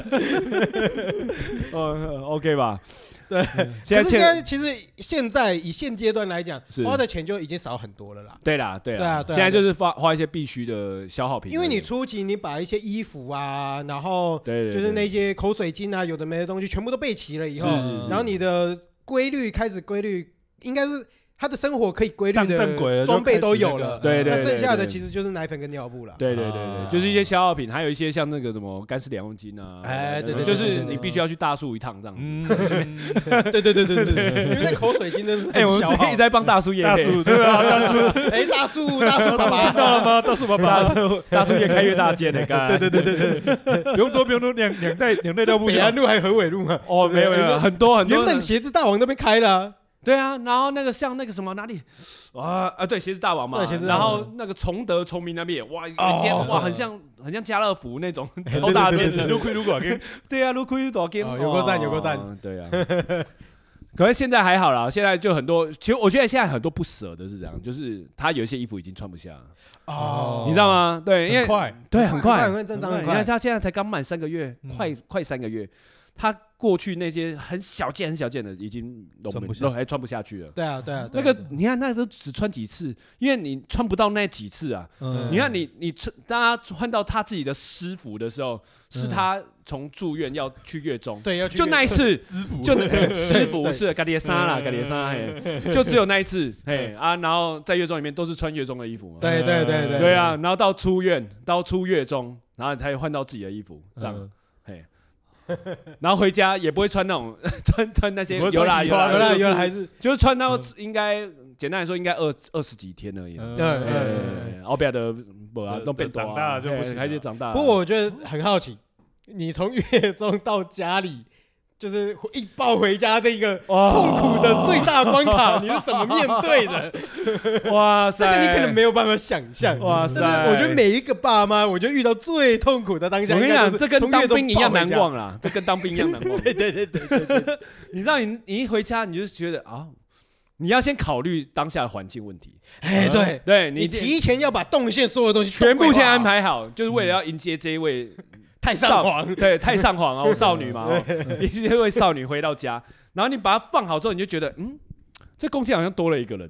Speaker 1: 哦 ，OK 吧？
Speaker 2: 对，
Speaker 1: 现在
Speaker 2: 可是现在其实现在以现阶段来讲，
Speaker 1: 是
Speaker 2: 花的钱就已经少很多了啦。
Speaker 1: 对啦，对啦，
Speaker 2: 对啊对啊
Speaker 1: 现在就是花花一些必须的消耗品，
Speaker 2: 因为你初期你把一些衣服啊，然后
Speaker 1: 对对对
Speaker 2: 就是那些口水巾啊，有的没的东西全部都备齐了以后，
Speaker 1: 是是是
Speaker 2: 然后你的规律开始规律，应该是他的生活可以规律
Speaker 3: 上正轨了
Speaker 2: 的装备都有了，
Speaker 1: 对对对
Speaker 2: 那剩下的
Speaker 1: 对
Speaker 2: 其实就是奶粉跟尿布了。
Speaker 1: 对对对对，
Speaker 3: 啊
Speaker 1: 就是一些消耗品，还有一些像那个什么干式两用巾啊，
Speaker 2: 哎对对对
Speaker 1: 就是你必须要去大树一趟这样子。
Speaker 3: 嗯，
Speaker 2: 对对对对对对，因为那口水巾真的是
Speaker 1: 哎，我
Speaker 2: 很消耗
Speaker 1: 们最近一直。在帮大叔业配，
Speaker 3: 大叔对啊，大叔
Speaker 2: 哎，大树大树爸
Speaker 3: 听
Speaker 2: 爸，
Speaker 3: 到了吗？大叔爸爸，
Speaker 1: 大叔大叔越开越大间的，刚才
Speaker 2: 对对对对对，
Speaker 3: 不用多，不用多，两两袋两袋尿布就好
Speaker 2: 北安。路还河尾路嘛？
Speaker 1: 哦，没有没有，很多很多
Speaker 2: 原本鞋子大王那边开了啊，
Speaker 1: 对啊，然后那个像那个什么哪里啊啊对，鞋子大王嘛，
Speaker 2: 对鞋子大王
Speaker 1: 然后那个崇德崇明那边也哇，一
Speaker 2: 哦
Speaker 1: 间哇很像很像家乐福那种超大间的，
Speaker 3: 撸亏撸寡跟
Speaker 1: 对啊，撸亏多间，
Speaker 2: 哦有够赞有够赞，
Speaker 1: 对啊。可是现在还好啦，现在就很多，其实我觉得现在很多不舍的是这样，就是他有一些衣服已经穿不下了，
Speaker 2: 哦
Speaker 1: 你知道吗？对，因为
Speaker 3: 很快，
Speaker 1: 对很快
Speaker 2: 很快正常很快
Speaker 1: 你看他现在才刚满三个月，
Speaker 3: 嗯
Speaker 1: 快快三个月，他过去那些很小件很小件的已经拢
Speaker 3: 穿不下
Speaker 1: 拢还穿不下去了。
Speaker 2: 对啊对啊，对
Speaker 1: 那
Speaker 2: 啊
Speaker 1: 个你看，那都只穿几次，因为你穿不到那几次啊。
Speaker 3: 嗯
Speaker 1: 你看你你穿，当他换到他自己的师傅的时候，是他从住院要去月中，
Speaker 2: 对要去
Speaker 1: 就那一次，
Speaker 3: 师傅
Speaker 1: 就那师傅
Speaker 2: 对
Speaker 1: 是咖喱沙啦，咖喱沙，嘿，就只有那一次，嘿啊，然后在月中里面都是穿月中的衣服嘛。
Speaker 2: 对对对对
Speaker 1: 对啊，然后到出院，到出月中，然后才换到自己的衣服，这样，
Speaker 3: 嗯
Speaker 1: 嘿。然后回家也不会穿那种穿穿那些
Speaker 3: 不会穿
Speaker 1: 有啦
Speaker 3: 喜欢
Speaker 1: 有啦，
Speaker 2: 有啦
Speaker 3: 就是
Speaker 2: 有啦还是
Speaker 1: 就是穿到应该简单来说应该二二十几天而已。
Speaker 3: 嗯
Speaker 2: 对
Speaker 1: 哎
Speaker 2: 对
Speaker 1: 后边的不啊，都变
Speaker 3: 长大了就不行了
Speaker 1: 开始长大了。
Speaker 2: 不过我觉得很好奇，你从月中到家里，就是一抱回家这个
Speaker 1: 哇
Speaker 2: 痛苦的最大关卡，你是怎么面对的？
Speaker 1: 哇塞，
Speaker 2: 这个你可能没有办法想象。
Speaker 1: 哇塞
Speaker 2: 但是我觉得每一个爸妈，我觉得遇到最痛苦的当下，
Speaker 1: 我跟你讲，
Speaker 2: 应该就是
Speaker 1: 这跟当
Speaker 2: 从月中
Speaker 1: 兵一样
Speaker 2: 抱回家。
Speaker 1: 难忘啦，这跟当兵一样难忘。
Speaker 2: 对对对对对对，
Speaker 1: 你知道你你一回家，你就觉得啊，你要先考虑当下的环境问题。
Speaker 2: 哎对，
Speaker 1: 对你
Speaker 2: 你提前要把动线所有东西都
Speaker 1: 全部
Speaker 2: 规划好
Speaker 1: 先安，排好，就是为了要迎接这一位
Speaker 2: 太上皇。
Speaker 1: 对，太上皇哦，少女嘛，哦，迎接这位少女回到家，然后你把它放好之后，你就觉得，嗯，这公间好像多了一个人。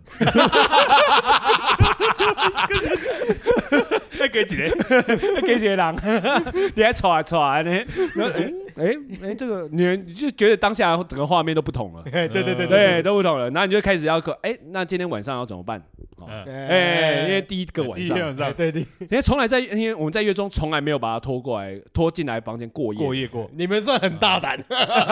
Speaker 3: 再给几年？
Speaker 1: 给些人，你还吵啊吵啊呢？然后哎哎哎，这个你你就觉得当下整个画面都不同了，
Speaker 2: 哎对对对
Speaker 1: 对，都不同了。然后你就开始要说，哎，那今天晚上要怎么办？哦
Speaker 3: 嗯
Speaker 1: 哎，因为第一个晚上，
Speaker 3: 第一天晚上
Speaker 2: 对对，
Speaker 1: 因为从来在，因为我们在月中从来没有把他拖过来，拖进来房间过夜，
Speaker 3: 过夜过，
Speaker 2: 你们算很大胆。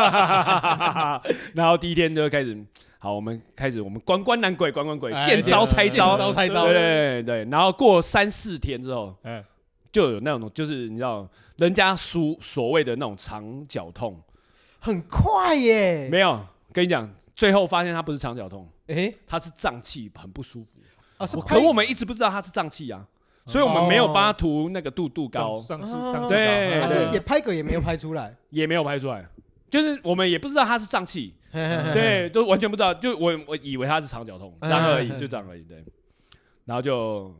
Speaker 1: 然后第一天就开始，好，我们开始我们关关难鬼关关鬼，
Speaker 2: 哎
Speaker 1: 见招拆招，
Speaker 2: 见招拆招
Speaker 1: 对对对。然后过三四天之后，
Speaker 3: 嗯，
Speaker 1: 就有那种就是你知道，人家所所谓的那种肠绞痛，
Speaker 2: 很快耶！
Speaker 1: 没有，跟你讲，最后发现他不是肠绞痛，
Speaker 2: 哎，
Speaker 1: 他是胀气，很不舒服。
Speaker 2: 啊是
Speaker 1: 我可我们一直不知道他是胀气啊，所以我们没有帮他涂那个度度膏，
Speaker 3: 上市
Speaker 2: 哦
Speaker 3: 上市
Speaker 1: 对
Speaker 2: 他
Speaker 3: 高
Speaker 2: 是也拍嗝也没有拍出来，
Speaker 1: 也没有拍出来，就是我们也不知道他是胀气，
Speaker 2: 对，
Speaker 1: 对，都完全不知道，就我我以为他是肠绞痛，这样而已，
Speaker 2: 嗯
Speaker 1: 就这样而已，对。然后就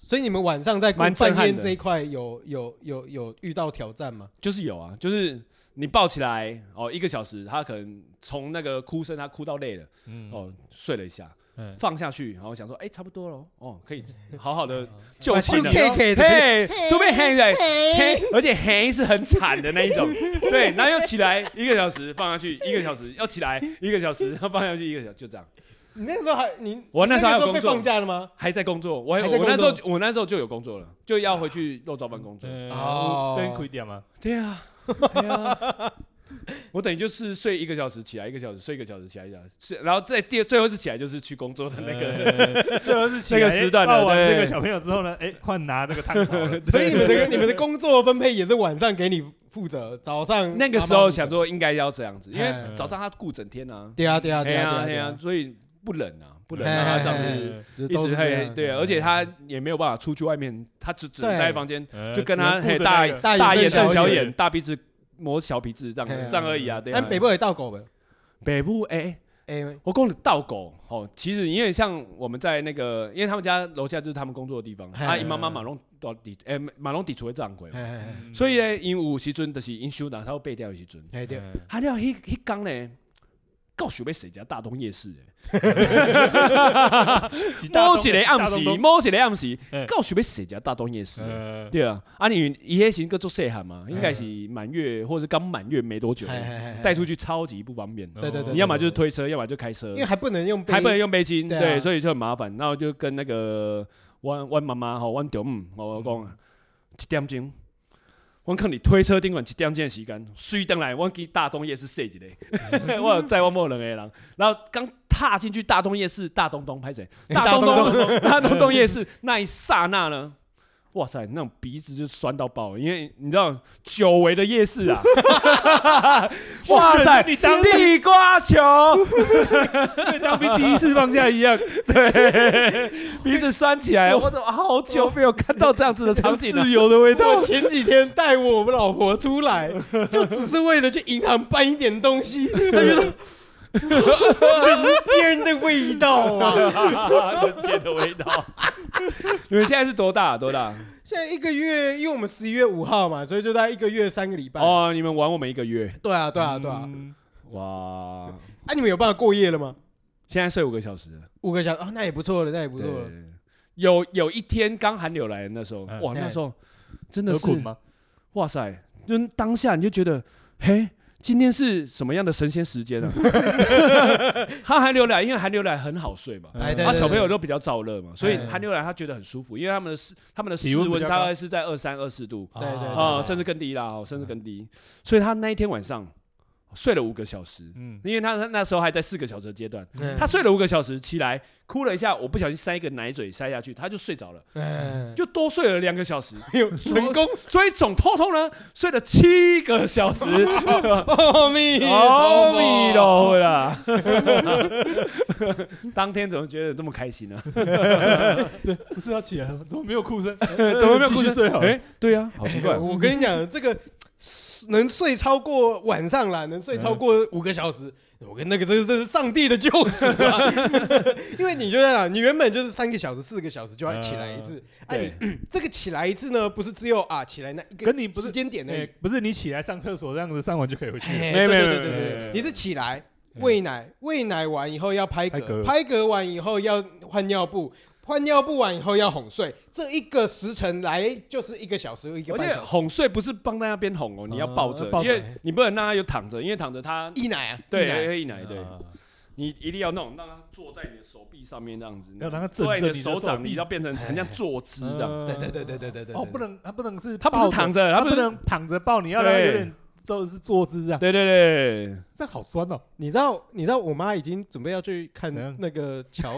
Speaker 2: 所以你们晚上在顾饭店这一块有有有有遇到挑战吗？
Speaker 1: 就是有啊，就是你抱起来哦，一个小时，他可能从那个哭声，他哭到累了，嗯、哦，睡了一下。嗯、放下去，然后想说，哎、欸，差不多了，哦，可以好好的就寝了。
Speaker 2: 嘿，
Speaker 1: 都被黑了，黑，而且黑是很惨的那一种。对，然后又起来一个小时，放下去一个小时，又起来一个小时，然后放下去一个小时，就这样。
Speaker 2: 你那时候还你
Speaker 1: 我那时候还有工作，
Speaker 2: 被放假了吗？
Speaker 1: 还在工作，我我那时候我那时候就有工作了，就要回去肉燥饭工作。
Speaker 3: 哦，跟亏点吗？
Speaker 1: 对啊，对啊。我等于就是睡一个小时起来一个小时，睡一个小时起来一个小时，然后再第最后一次起来就是去工作的那个，
Speaker 3: 最后是起来
Speaker 1: 那个时段的。
Speaker 3: 抱完那个小朋友之后呢，哎，换拿这个汤勺了。
Speaker 2: 所以你们的你们的工作分配也是晚上给你负责，早上
Speaker 1: 那个时候想说应该要这样子，因为早上他顾整天啊。
Speaker 2: 对啊对啊对啊
Speaker 1: 对啊，所以不冷啊，不冷让他这样子一直黑。对，而且他也没有办法出去外面，他只只能待在房间，就跟他大大眼瞪小眼，大鼻子。磨小皮子这样这样而已啊，对啊。
Speaker 2: 但北部也倒狗呗，
Speaker 1: 北部哎哎，我讲的倒狗哦，其实因为像我们在那个，因为他们家楼下就是他们工作的地方，啊，因妈妈马龙到底哎马龙底厝会这样过，所以呢，因有时阵就是因休哪他八点的时阵，他了迄迄天呢，够想要踅一下大东夜市诶。某一个暗时，某一个暗时，够想要踅一下大东夜市，对啊。啊，你伊迄时个做细汉嘛，应该是满月或者刚满月没多久，带出去超级不方便。
Speaker 2: 对对对，
Speaker 1: 你要么就是推车，要么就开车，
Speaker 2: 因为还不能用，
Speaker 1: 还不能用背巾，对，所以就很麻烦。然后就跟那个我我妈妈吼，我丈母，我讲一点钟。我看你推车顶管一点钟的时间，随回来我去大东夜市踅一下，我有载我某两个人，然后刚踏进去大东夜市，大东东拍谁？大东东大东东夜市那一刹那呢？哇塞，那种鼻子就酸到爆，因为你知道久违的夜市啊！哇塞，地瓜球，
Speaker 3: 跟当兵第一次放假一样，
Speaker 1: 对，鼻子酸起来，我怎么好久没有看到这样子的场景了？
Speaker 3: 自由的味道。
Speaker 2: 我前几天带我们老婆出来，就只是为了去银行办一点东西，她觉得。人间的味道啊！
Speaker 1: 人间的味道。你们现在是多大？多大？
Speaker 2: 现在一个月，因为我们十一月五号嘛，所以就在一个月三个礼拜。
Speaker 1: 哦，你们玩我们一个月？
Speaker 2: 对啊，对啊，对啊。
Speaker 1: 嗯、哇！
Speaker 2: 啊，你们有办法过夜了吗？
Speaker 1: 现在睡五个小时。
Speaker 2: 五个小时啊、哦，那也不错了，那也不错了。
Speaker 1: 有有一天刚寒流来的那时候，哇，那时候真的是，哇塞，就当下你就觉得，嘿。今天是什么样的神仙时间啊？他寒流来，因为寒流来很好睡嘛，他小朋友都比较燥热嘛，所以寒流来他觉得很舒服，因为他们的室他们的室温大概是在二三二四度，
Speaker 2: 对对
Speaker 1: 啊，甚至更低啦，甚至更低，所以他那一天晚上睡了五个小时，嗯，因为他那时候还在四个小时的阶段，嗯、他睡了五个小时，起来哭了一下，我不小心塞一个奶嘴塞下去，他就睡着了，嗯、就多睡了两个小时，
Speaker 2: 成功，
Speaker 1: 所以总偷偷呢睡了七个小时，
Speaker 2: 阿弥
Speaker 1: 阿弥陀佛啦！当天怎么觉得这么开心呢、
Speaker 3: 啊？不是要起来了，怎么没有哭声？
Speaker 1: 怎么没有哭声？
Speaker 3: 睡好？
Speaker 1: 哎，对啊，好奇怪。
Speaker 2: 我跟你讲，这个。能睡超过晚上啦，能睡超过五个小时，我跟那个这是这是上帝的救赎啊！因为你就在讲，你原本就是三个小时、四个小时就要起来一次，啊你，你这个起来一次呢，不是只有啊起来那一个跟你时间点而已，
Speaker 3: 不是你起来上厕所这样子上完就可以回去，
Speaker 2: 对对对对对，你是起来喂奶，喂奶完以后要拍嗝，拍嗝完以后要换尿布。换尿布完以后要哄睡，这一个时辰来就是一个小时，一个半小时。
Speaker 1: 哄睡不是放在那边哄哦，你要抱着，因为你不能让他有躺着，因为躺着他
Speaker 2: 溢奶啊，
Speaker 1: 对，溢奶对。你一定要那种让他坐在你的手臂上面这样子，
Speaker 3: 要让他
Speaker 1: 坐在你的手掌里，要变成很像坐姿这样。
Speaker 2: 对对对对对对对。
Speaker 3: 哦，不能，他不能是，
Speaker 1: 他不是躺着，
Speaker 3: 他不能躺着抱，你要让他有点。就是坐姿这样，
Speaker 1: 对对对，
Speaker 3: 这样好酸哦。
Speaker 2: 你知道，你知道我妈已经准备要去看那个桥。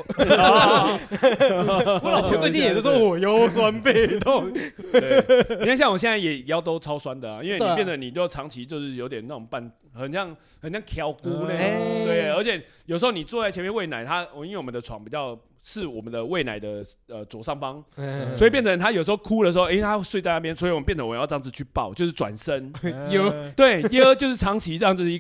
Speaker 2: 我老婆最近也是说我腰酸背痛。
Speaker 1: 对，你看像我现在也腰都超酸的啊，因为你变得你就长期就是有点那种半，很像很像挑骨那种。对，而且有时候你坐在前面喂奶，它因为我们的床比较是我们的喂奶的呃左上方，所以变成他有时候哭的时候，哎，他睡在那边，所以我们变成我要这样子去抱，就是转身。
Speaker 2: 有
Speaker 1: 对，腰就是长期这样子一个不良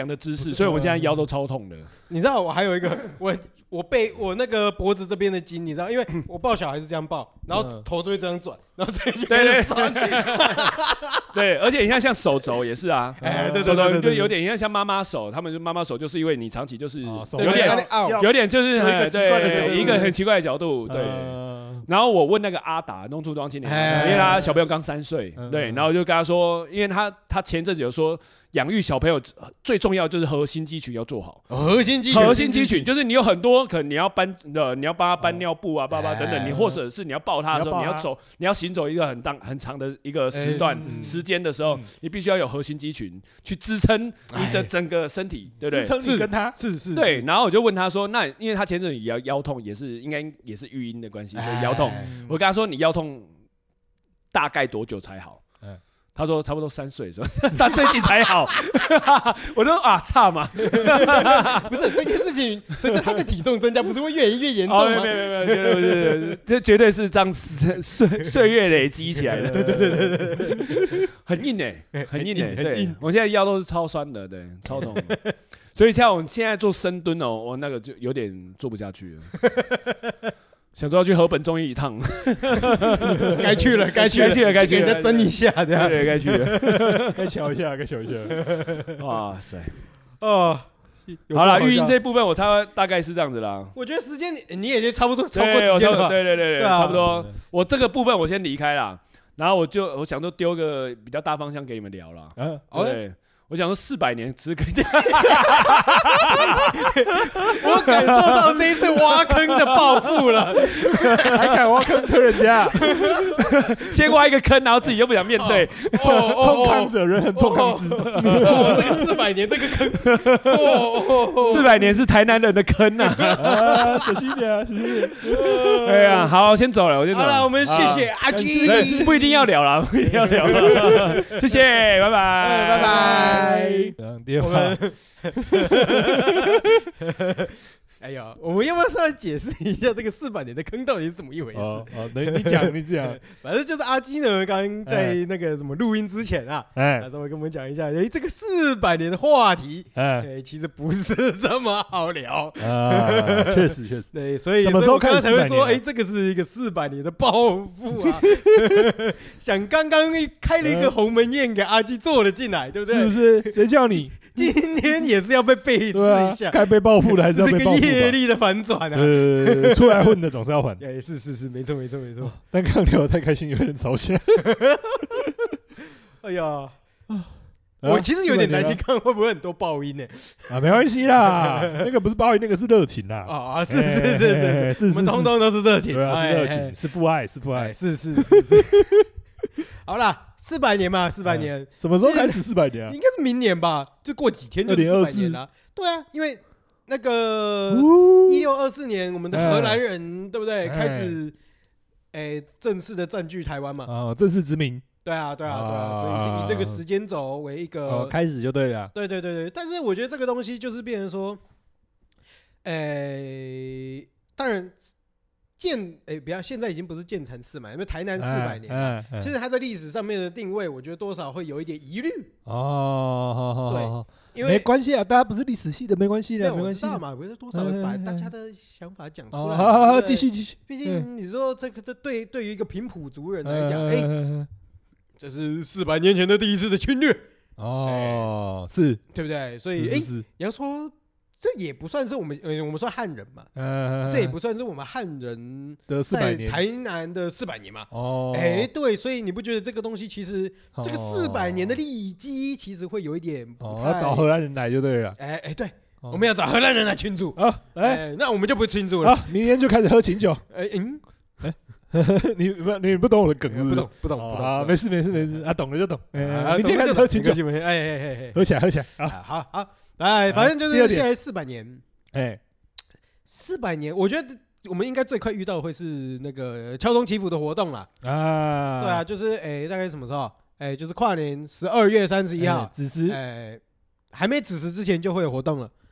Speaker 1: 良的姿势，所以我们现在腰都超痛的。
Speaker 2: 你知道我还有一个我我背我那个脖子这边的筋，你知道，因为我抱小孩是这样抱，然后头就会这样转，然后这就开始酸。
Speaker 1: 对，而且你看像手肘也是啊，
Speaker 2: 哎，对
Speaker 1: 对对，就有点像像妈妈手，他们就妈妈手，就是因为你长期就是有点有点就是对一个很奇怪的角度，对。然后我问那个阿达农出庄青年，因为他小朋友刚三岁，对，然后我就跟他说，因为他他前阵子有说养育小朋友最重要就是核心肌群要做好，
Speaker 2: 核心肌群
Speaker 1: 核心肌群就是你有很多可能你要搬呃你要帮他搬尿布啊，爸爸等等，你或者是你要抱他的时候，你要走你要行走一个很当很长的一个时段时间的时候，你必须要有核心肌群去支撑你整整个身体，对不对？
Speaker 3: 支撑你跟他
Speaker 2: 是是
Speaker 1: 对。然后我就问他说，那因为他前阵子也要腰痛，也是应该也是育婴的关系，所以腰痛。我跟他说，你腰痛大概多久才好？他说差不多三岁的时候，他最近才好。我说啊，差嘛，
Speaker 2: 不是这件事情，随着他的体重增加，不是会越来越严重吗？
Speaker 1: 没有没有没有，绝对不是，这绝对是这样岁岁月累积起来的。
Speaker 2: 对对对对对，
Speaker 1: 很硬哎，很硬哎，对，我现在腰都是超酸的，对，超痛。所以像我现在做深蹲哦，我那个就有点做不下去了。想说要去河本中医一趟，
Speaker 2: 该去了，该去了，
Speaker 1: 该去了，该去了，
Speaker 2: 再蒸一下，这样，
Speaker 1: 对，该去了，
Speaker 3: 该瞧一下，该瞧一下。
Speaker 1: 哇塞，
Speaker 2: 哦，
Speaker 1: 好了，育婴这部分我大大概是这样子啦。
Speaker 2: 我觉得时间你也差不多超过时间了吧？
Speaker 1: 对对对对，差不多。我这个部分我先离开啦，然后我就我想说丢个比较大方向给你们聊啦。嗯，对。我想说四百年只可以，
Speaker 2: 我感受到这一次挖坑的报复了，
Speaker 3: 还敢挖坑推人家，
Speaker 1: 先挖一个坑，然后自己又不想面对，
Speaker 3: 冲康者人很冲康之，
Speaker 2: 哦，这个四百年这个坑，
Speaker 1: 四百年是台南人的坑呐，
Speaker 3: 小心点啊，小心点。
Speaker 1: 哎呀，好，先走了，我先走了。
Speaker 2: 好了，我们谢谢阿基，
Speaker 1: 不一定要聊了，不一定要聊了，谢谢，拜拜，
Speaker 2: 拜拜。
Speaker 3: 我们，
Speaker 2: 哎呀，我们要不要稍微解释一下这个四百年的坑到底是怎么一回事？
Speaker 3: 哦，你你讲，你讲，
Speaker 2: 反正就是阿基呢，刚刚在那个什么录音之前啊，哎，稍微跟我们讲一下，哎，这个四百年的话题，哎，其实不是这么好聊
Speaker 3: 啊，确实确实，
Speaker 2: 对，所以
Speaker 3: 什么时候开始
Speaker 2: 才会说，哎，这个是一个四百年的报复啊？想刚刚开了一个鸿门宴给阿基坐了进来，对不对？
Speaker 3: 是不是？谁叫你
Speaker 2: 今天也是要被背刺一下？
Speaker 3: 该被报复的还是要被报复？
Speaker 2: 业力的反转啊！
Speaker 3: 对，出来混的总是要还。
Speaker 2: 哎，是是是，没错没错没错。
Speaker 3: 但刚刚聊得太开心，有点吵起来。
Speaker 2: 哎呀，我其实有点担心，看会不会很多爆音呢？
Speaker 3: 啊，没关系啦，那个不是爆音，那个是热情啦。
Speaker 2: 啊，是是是是是，我们通通都是热情，
Speaker 3: 对啊，是热情，是父爱，是父爱，
Speaker 2: 是是是是。好啦，四百年嘛，四百年，
Speaker 3: 什么时候开始四百年啊？
Speaker 2: 应该是明年吧，就过几天就四百年了。对啊，因为那个一六二四年，我们的荷兰人对不对？开始诶正式的占据台湾嘛。
Speaker 3: 啊，正式殖民。
Speaker 2: 对啊，对啊，对啊，所以是以这个时间轴为一个
Speaker 3: 开始就对了。
Speaker 2: 对对对对，但是我觉得这个东西就是变成说，诶，当然。建诶，不要，现在已经不是建成四百，因为台南四百年了。其实它在历史上面的定位，我觉得多少会有一点疑虑。
Speaker 3: 哦，
Speaker 2: 对，因为
Speaker 3: 没关系啊，大家不是历史系的，没关系的，没关系
Speaker 2: 嘛，我觉得多少会把大家的想法讲出来。好，
Speaker 3: 继续继续。
Speaker 2: 毕竟你说这个，对对于一个平埔族人来讲，哎，这是四百年前的第一次的侵略。
Speaker 3: 哦，是
Speaker 2: 对不对？所以，哎，你要说。这也不算是我们，呃，我们说汉人嘛，呃、这也不算是我们汉人
Speaker 3: 的
Speaker 2: 在台南的四百年嘛。哦，哎、欸，对，所以你不觉得这个东西其实、哦、这个四百年的利基其实会有一点不太，
Speaker 3: 哦，要找荷兰人来就对了。
Speaker 2: 哎哎、欸欸，对，哦、我们要找荷兰人来庆祝啊，哎、欸，那我们就不庆祝了，
Speaker 3: 明天就开始喝琴酒。
Speaker 2: 哎、欸、嗯。
Speaker 3: 你不你不懂我的梗是不是？
Speaker 2: 不懂不懂不懂
Speaker 3: 啊，没事没事没事啊，懂了就懂。明天开始喝琴酒，
Speaker 2: 哎哎哎，
Speaker 3: 喝起来喝起来
Speaker 2: 啊，好好。哎，反正就是现在四百年，
Speaker 3: 哎，
Speaker 2: 四百年，我觉得我们应该最快遇到的会是那个敲钟祈福的活动啦。啊，对啊，就是哎，大概什么时候？哎，就是跨年十二月三十一号，
Speaker 3: 子时，
Speaker 2: 哎，还没子时之前就会有活动了。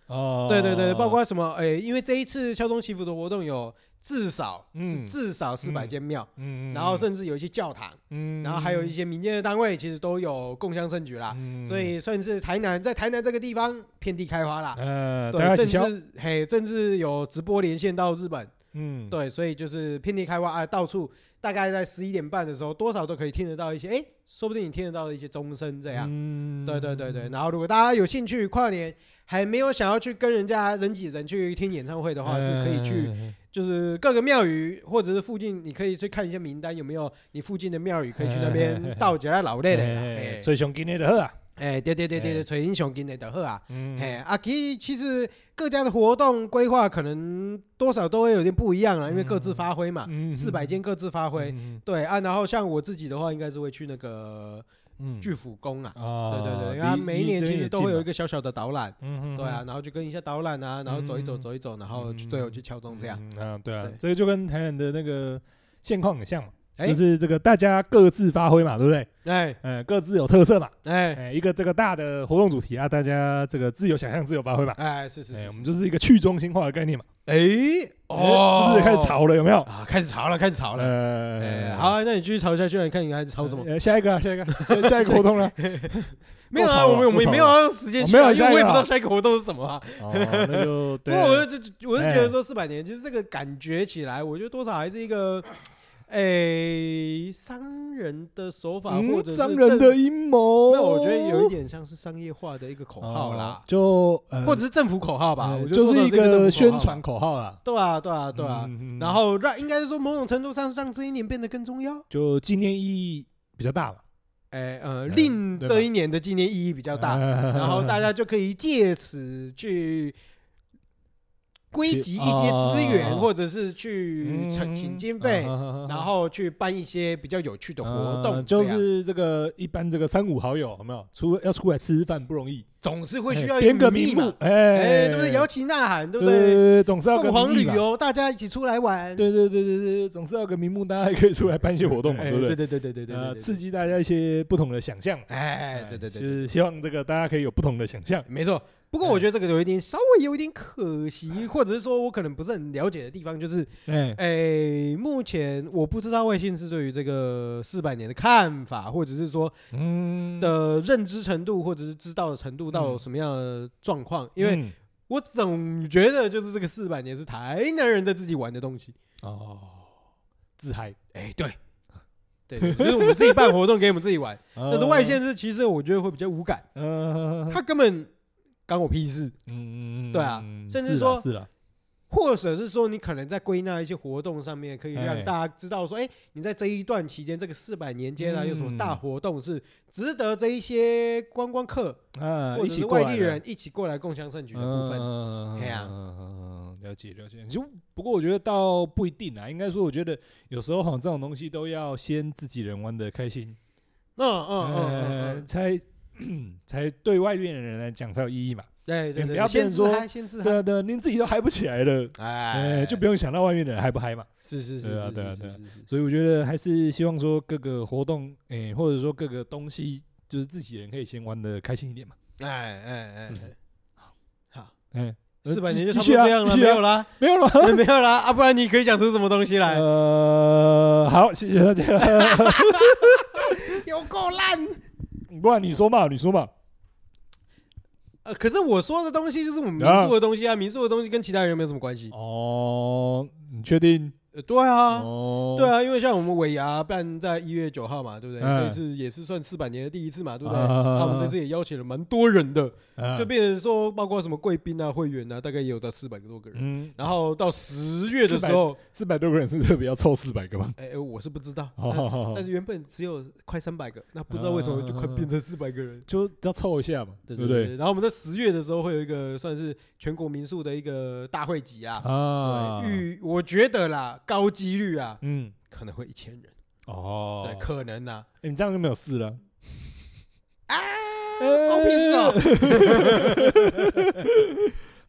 Speaker 3: 哦，
Speaker 2: 对对对，包括什么？哎，因为这一次敲钟祈福的活动有至少是至少四百间庙，嗯，然后甚至有一些教堂，嗯，然后还有一些民间的单位，其实都有共襄盛举啦，嗯，所以算是台南在台南这个地方遍地开花啦，呃，对，甚至嘿，甚至有直播连线到日本，嗯，对，所以就是遍地开花啊，到处大概在十一点半的时候，多少都可以听得到一些，哎，说不定你听得到一些钟声这样，嗯，对对对对，然后如果大家有兴趣跨年还没有想要去跟人家人挤人去听演唱会的话，是可以去。就是各个庙宇或者是附近，你可以去看一下名单，有没有你附近的庙宇可以去那边倒一下老累的，
Speaker 3: 吹上今天的好啊！
Speaker 2: 哎，对对对对，吹英雄今天的好啊！哎，啊，其其实各家的活动规划可能多少都会有点不一样啊，因为各自发挥嘛，四百间各自发挥，对啊。然后像我自己的话，应该是会去那个。巨府宫啊，对对对，因为它每一年其实都会有一个小小的导览，对啊，然后就跟一下导览啊，然后走一走走一走，然后最后去敲钟这样。
Speaker 3: 啊，对啊，这个就跟台南的那个现况很像嘛，就是这个大家各自发挥嘛，对不对？哎，呃，各自有特色嘛，哎，一个这个大的活动主题啊，大家这个自由想象、自由发挥嘛。
Speaker 2: 哎，是是是，
Speaker 3: 我们就是一个去中心化的概念嘛。
Speaker 2: 哎，哦，
Speaker 3: 是不是开始吵了？有没有
Speaker 2: 啊？开始吵了，开始吵了。呃，好，那你继续吵下去，你看你还是吵什么？
Speaker 3: 下一个，下一个，下一个活动了。
Speaker 2: 没有啊，我们我们没有要用时间去，因为我也不知道下一个活动是什么啊。
Speaker 3: 那就
Speaker 2: 不过我就我是觉得说四百年，其实这个感觉起来，我觉得多少还是一个。诶，商人的手法或者是
Speaker 3: 商人的阴谋，
Speaker 2: 那我觉得有一点像是商业化的一个口号啦，
Speaker 3: 就
Speaker 2: 或者是政府口号吧，我觉得
Speaker 3: 就是一个宣传口号啦。
Speaker 2: 对啊，对啊，对啊。然后让应该是说某种程度上让这一年变得更重要，
Speaker 3: 就纪念意义比较大嘛。
Speaker 2: 哎呃，令这一年的纪念意义比较大，然后大家就可以借此去。归集一些资源，或者是去请经费，然后去办一些比较有趣的活动。
Speaker 3: 就是这个一般这个三五好友有没有出要出来吃饭不容易，
Speaker 2: 总是会需要
Speaker 3: 编个名目，
Speaker 2: 哎，对不对？摇旗呐喊，对不
Speaker 3: 对？总是要
Speaker 2: 凤凰旅游，大家一起出来玩。
Speaker 3: 对对对对对，总是要个名目，大家也可以出来办一些活动嘛，对不对？
Speaker 2: 对对对对对对，
Speaker 3: 刺激大家一些不同的想象。
Speaker 2: 哎，对对对，
Speaker 3: 就是希望这个大家可以有不同的想象。
Speaker 2: 没错。不过我觉得这个有一点稍微有一点可惜，或者是说我可能不是很了解的地方，就是，哎、欸，目前我不知道外县市对于这个四百年的看法，或者是说，嗯的认知程度，或者是知道的程度到什么样的状况，因为我总觉得就是这个四百年是台南人在自己玩的东西
Speaker 3: 哦，自嗨，
Speaker 2: 哎，对。对，就是我们自己办活动给我们自己玩，但是外县市其实我觉得会比较无感，他根本。干我屁事，嗯，对啊，甚至说，或者是说，你可能在归纳一些活动上面，可以让大家知道说，哎，你在这一段期间，这个四百年间啊，有什么大活动是值得这一些观光客啊，或者是外地人一起过来共襄盛举的部分。对啊，
Speaker 3: 了解了解。就不过我觉得倒不一定啊，应该说，我觉得有时候好像这种东西都要先自己人玩的开心，嗯嗯嗯，才。才对外面的人来讲才有意义嘛？
Speaker 2: 对对对，
Speaker 3: 不要变成说，对对，您自己都嗨不起来了，哎，就不用想到外面的人嗨不嗨嘛。
Speaker 2: 是是是，
Speaker 3: 对啊对啊对啊。所以我觉得还是希望说各个活动，哎，或者说各个东西，就是自己人可以先玩的开心一点嘛。
Speaker 2: 哎哎哎，是不是？好，好，
Speaker 3: 哎，
Speaker 2: 四百年就差不多这样了，没有啦，
Speaker 3: 没有了，
Speaker 2: 没有啦啊！不然你可以讲出什么东西来？
Speaker 3: 呃，好，谢谢大家。
Speaker 2: 有够烂。
Speaker 3: 不然你说嘛，你说嘛。
Speaker 2: 呃，可是我说的东西就是我们民宿的东西啊，民宿的东西跟其他人有没有什么关系？
Speaker 3: 哦，你确定？
Speaker 2: 呃，对啊，哦、对啊，因为像我们尾牙办在一月九号嘛，对不对？嗯、这次也是算四百年的第一次嘛，对不对？啊、那我们这次也邀请了蛮多人的，啊、就变成说，包括什么贵宾啊、会员啊，大概也有到四百多个人。嗯，然后到十月的时候，
Speaker 3: 四百多个人是特别要凑四百个吗？
Speaker 2: 哎、欸，我是不知道，哦、但是原本只有快三百个，那不知道为什么就快变成四百个人，
Speaker 3: 就要凑一下嘛，对不对？
Speaker 2: 然后我们在十月的时候会有一个算是全国民宿的一个大会集啊，啊，对，预我觉得啦，高几率啊。嗯，可能会一千人哦，对，可能啊，
Speaker 3: 欸、你这样就没有事了
Speaker 2: 啊，关我屁事哦！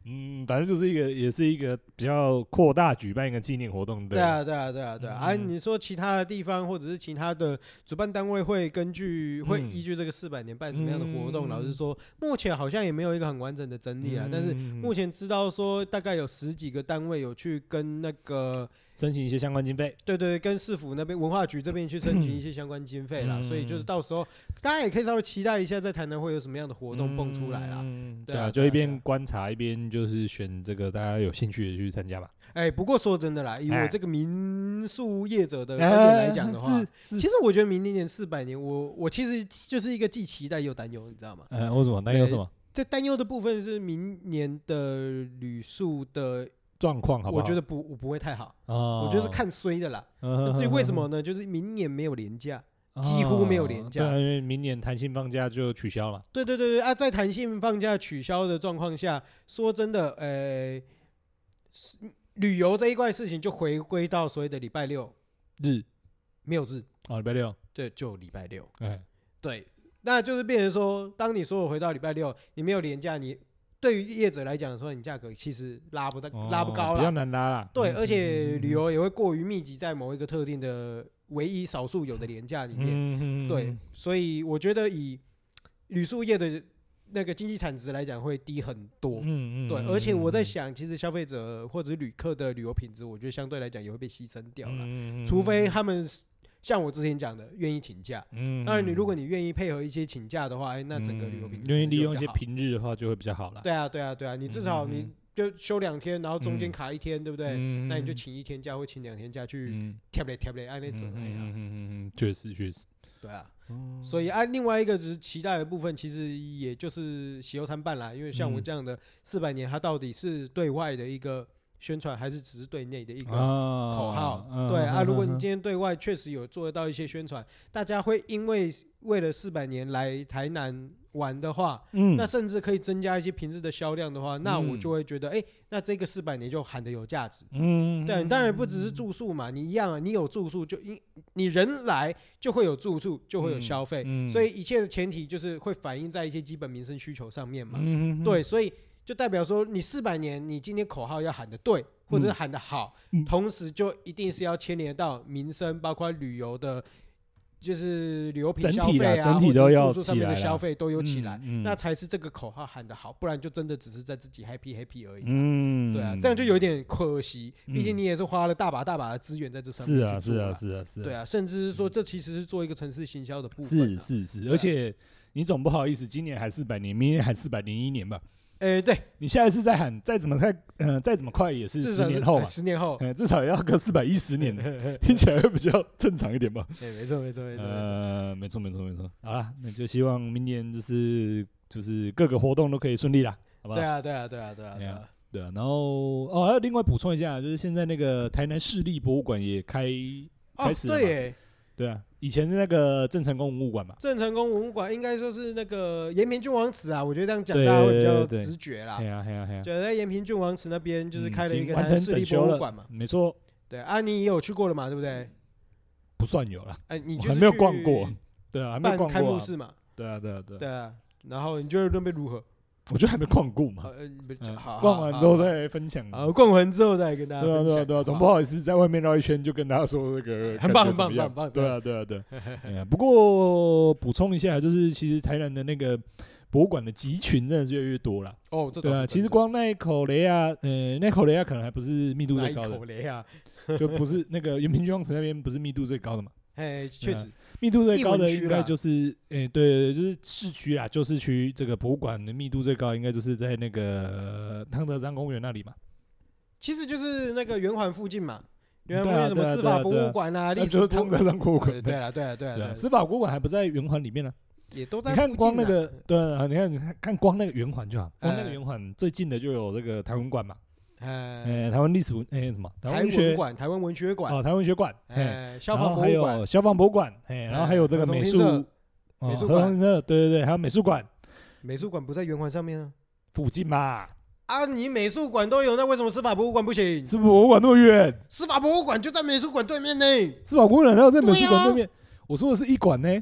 Speaker 3: 嗯，反正就是一个，也是一个比较扩大举办一个纪念活动，
Speaker 2: 对啊，对啊，对啊，对啊。嗯、啊，你说其他的地方或者是其他的主办单位会根据、嗯、会依据这个四百年办什么样的活动？嗯、老实说，目前好像也没有一个很完整的整理啦。嗯、但是目前知道说，大概有十几个单位有去跟那个。
Speaker 3: 申请一些相关经费，
Speaker 2: 对对，跟市府那边文化局这边去申请一些相关经费啦，嗯、所以就是到时候大家也可以稍微期待一下，在台南会有什么样的活动蹦出来啦。嗯、
Speaker 3: 对啊，就一边观察一边就是选这个大家有兴趣的去参加吧。
Speaker 2: 哎，不过说真的啦，以我这个民宿业者的观点来讲的话，哎、其实我觉得明年四百年，我我其实就是一个既期待又担忧，你知道吗？
Speaker 3: 哎，为什么担忧什么？
Speaker 2: 这担忧的部分是明年的旅宿的。
Speaker 3: 状况好不好？
Speaker 2: 我觉得不，我不会太好。哦、我觉得是看衰的啦。嗯、至于为什么呢？就是明年没有连假，哦、几乎没有连假。
Speaker 3: 对，因为明年弹性放假就取消了。
Speaker 2: 对对对对啊，在弹性放假取消的状况下，说真的，呃，旅游这一块事情就回归到所谓的礼拜六
Speaker 3: 日，
Speaker 2: 没有日
Speaker 3: 哦，礼拜六，
Speaker 2: 对，就礼拜六。哎，对，那就是变成说，当你所有回到礼拜六，你没有连假，你。对于业者来讲，说你价格其实拉不到、哦、拉不高了，
Speaker 3: 比较难拉啦。
Speaker 2: 对，嗯、而且旅游也会过于密集在某一个特定的唯一少数有的廉价里面。嗯、对，所以我觉得以旅宿业的那个经济产值来讲，会低很多。嗯嗯。对，而且我在想，其实消费者或者是旅客的旅游品质，我觉得相对来讲也会被牺牲掉了，嗯、除非他们。像我之前讲的，愿意请假。嗯，当然，你如果你愿意配合一些请假的话，哎，那整个旅游品质
Speaker 3: 愿意利用一些平日的话，就会比较好了。
Speaker 2: 对啊，对啊，对啊，你至少你就休两天，然后中间卡一天，对不对？嗯、那你就请一天假或请两天假去贴嘞贴嘞，按那整哎呀。
Speaker 3: 嗯嗯嗯，确实确实。
Speaker 2: 对啊，嗯、所以按、啊、另外一个只是期待的部分，其实也就是喜忧参半啦。因为像我这样的四百年，它到底是对外的一个。宣传还是只是对内的一个口号，啊对啊。如果你今天对外确实有做得到一些宣传，大家会因为为了四百年来台南玩的话，嗯，那甚至可以增加一些平日的销量的话，那我就会觉得，哎、欸，那这个四百年就喊得有价值。嗯，对，当然不只是住宿嘛，你一样啊，你有住宿就因你人来就会有住宿，就会有消费，嗯嗯、所以一切的前提就是会反映在一些基本民生需求上面嘛。嗯，对，所以。就代表说，你四百年，你今天口号要喊得对，或者是喊得好，嗯、同时就一定是要牵连到民生，包括旅游的，就是旅游品消费啊，
Speaker 3: 整体都要
Speaker 2: 住宿上面的消费都有起来，嗯嗯、那才是这个口号喊得好，不然就真的只是在自己 happy happy 而已。嗯，对啊，这样就有点可惜，毕竟你也是花了大把大把的资源在这上面去做。
Speaker 3: 是啊，是啊，是啊，是啊。
Speaker 2: 对啊，甚至是说，这其实是做一个城市行销的部分、
Speaker 3: 啊。是是是，而且你总不好意思，今年还四百年，明年还四百零一年吧？
Speaker 2: 哎、欸，对
Speaker 3: 你下一次再喊，再怎么快，呃，再怎么快也是十年后嘛，
Speaker 2: 十年后，
Speaker 3: 呃，至少也要个四百一十年，听起来会比较正常一点吧？
Speaker 2: 对，没错，没错，没错，
Speaker 3: 呃，没错，没错，没错。好了，那就希望明年就是就是各个活动都可以顺利啦，好不好？
Speaker 2: 对啊，对啊，对啊，对啊，对啊，
Speaker 3: 对啊。然后哦，还有另外补充一下，就是现在那个台南市立博物馆也开开始了嘛，
Speaker 2: 哦，对耶。
Speaker 3: 对啊，以前是那个郑成功文物馆嘛，
Speaker 2: 郑成功文物馆应该说是那个延平郡王祠啊，我觉得这样讲大家会比较直觉啦。
Speaker 3: 对啊，对啊，对啊。
Speaker 2: 就在延平郡王祠那边，就是开了一个台南市立博物馆嘛，
Speaker 3: 没错。
Speaker 2: 对啊，你也有去过了嘛，对不对？
Speaker 3: 不算有了，
Speaker 2: 哎，你就是
Speaker 3: 还没有逛过，对啊，还没有逛过
Speaker 2: 开幕式嘛，
Speaker 3: 对啊，对啊，对啊。
Speaker 2: 对啊，然后你觉得那边如何？
Speaker 3: 我觉得还没逛过嘛，
Speaker 2: 嗯、
Speaker 3: 逛完之后再分享。
Speaker 2: 好，逛完之后再跟大家分享。
Speaker 3: 对啊，对啊，对啊，总不好意思在外面绕一圈就跟大家说这个
Speaker 2: 很棒，很棒，很棒。
Speaker 3: 对啊，对啊，对啊。不过补充一下，就是其实台南的那个博物馆的集群真的是越来越多了。
Speaker 2: 哦，这
Speaker 3: 对啊，其实光那一口雷啊，呃，那口雷啊可能还不是密度最高的。
Speaker 2: 那一口雷啊，
Speaker 3: 就不是那个延平郡王祠那边不是密度最高的嘛？
Speaker 2: 哎，确实。
Speaker 3: 密度最高的应该就是，诶、欸，对，就是市区啦，旧市区这个博物馆的密度最高，应该就是在那个汤德章公园那里嘛。
Speaker 2: 其实就是那个圆环附近嘛，圆环附近什么司法博物馆啊，历史博物馆。
Speaker 3: 汤德章博物馆。
Speaker 2: 对了，对了，对了，
Speaker 3: 司法博物馆还不在圆环里面呢、
Speaker 2: 啊，也都在。
Speaker 3: 你看光那个，对啊，你看你看看光那个圆环就好，光那个圆环最近的就有这个台文馆嘛。哎，台湾历史哎什么？台湾文学
Speaker 2: 馆、台湾文学馆
Speaker 3: 哦，台湾文学馆，
Speaker 2: 哎，消防博物馆，
Speaker 3: 还有消防博物馆，哎，然后还有这个美术
Speaker 2: 美术馆，
Speaker 3: 对对对，还有美术馆。
Speaker 2: 美术馆不在圆环上面啊，
Speaker 3: 附近嘛。
Speaker 2: 啊，你美术馆都有，那为什么司法博物馆不行？
Speaker 3: 司法博物馆那么远，
Speaker 2: 司法博物馆就在美术馆对面呢。
Speaker 3: 司法博物馆还要在美术馆对面？我说的是一馆呢，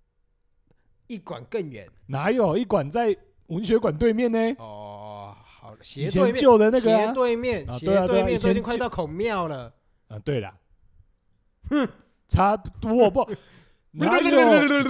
Speaker 2: 一馆更远。
Speaker 3: 哪有一馆在文学馆对面呢？
Speaker 2: 哦。好， 斜对面
Speaker 3: 旧的那个、啊、
Speaker 2: 斜对面，
Speaker 3: 啊、
Speaker 2: 斜对面都已经快到孔庙了。
Speaker 3: 啊，对啦，哼，差不多不？哪有？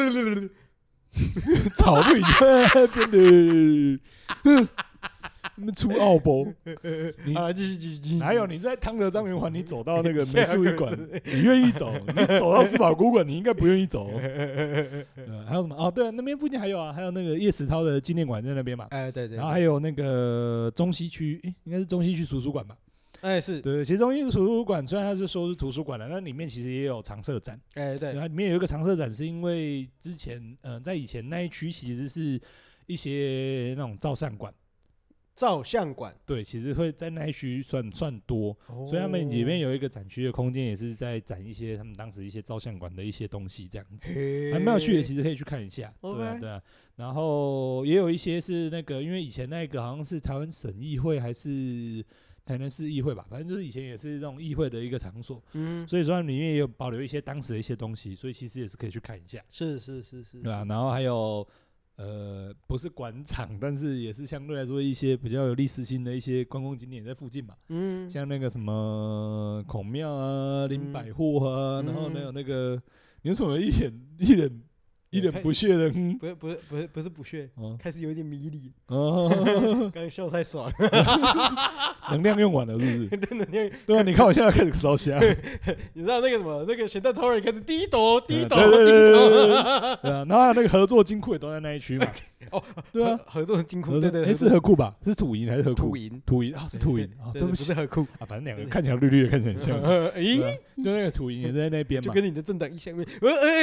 Speaker 3: 草不一样，真的。你们出奥博，你
Speaker 2: 啊，继续继续。
Speaker 3: 哪有你在汤德张圆环，你走到那个美术馆，你愿意走？你走到四宝古馆，你应该不愿意走。呃、还有什么？哦，对、啊，那边附近还有啊，还有那个叶石涛的纪念馆在那边嘛。
Speaker 2: 哎，对 对, 对。
Speaker 3: 然后还有那个中西区，哎、欸，应该是中西区图书馆吧？
Speaker 2: 哎，是
Speaker 3: 对，其实中西区图书馆虽然它是说是图书馆的，但里面其实也有常设展。
Speaker 2: 哎，对，
Speaker 3: 它里面有一个常设展，是因为之前嗯、呃，在以前那一区其实是一些那种照相馆。
Speaker 2: 照相馆
Speaker 3: 对，其实会在那一区算算多、哦，所以他们里面有一个展区的空间，也是在展一些他们当时一些照相馆的一些东西，这样子还蛮有趣的，其实可以去看一下。对啊，对啊。然后也有一些是那个，因为以前那个好像是台湾省议会还是台南市议会吧，反正就是以前也是这种议会的一个场所，嗯，所以说里面也有保留一些当时的一些东西，所以其实也是可以去看一下。
Speaker 2: 是是是是，
Speaker 3: 对啊。然后还有。呃，不是馆场，但是也是相对来说一些比较有历史性的一些观光景点在附近嘛。嗯，像那个什么孔庙啊、林百货啊，嗯、然后还有那个，你有什么一脸一脸一脸不屑的？嗯，
Speaker 2: 不是不是不是不是不屑，哦、开始有点迷离。
Speaker 3: 哦，
Speaker 2: 刚刚笑太爽了，
Speaker 3: 能量用完了是不是？
Speaker 2: 对，能量。
Speaker 3: 对啊，你看我现在开始烧香。
Speaker 2: 你知道那个什么，那个咸蛋超人开始低抖低抖
Speaker 3: 低
Speaker 2: 抖。
Speaker 3: 对啊，然后还有那个合作金库也都在那一区嘛。
Speaker 2: 哦，
Speaker 3: 对啊，
Speaker 2: 合作金库，对对对，
Speaker 3: 是河库吧？是土银还是河库？
Speaker 2: 土银，
Speaker 3: 土银啊，是土银啊，对不起，
Speaker 2: 不是河库
Speaker 3: 啊，反正两个看起来绿绿的，看起来很像。
Speaker 2: 咦，
Speaker 3: 就那个土银也在那边嘛，
Speaker 2: 就跟你的政党一下面。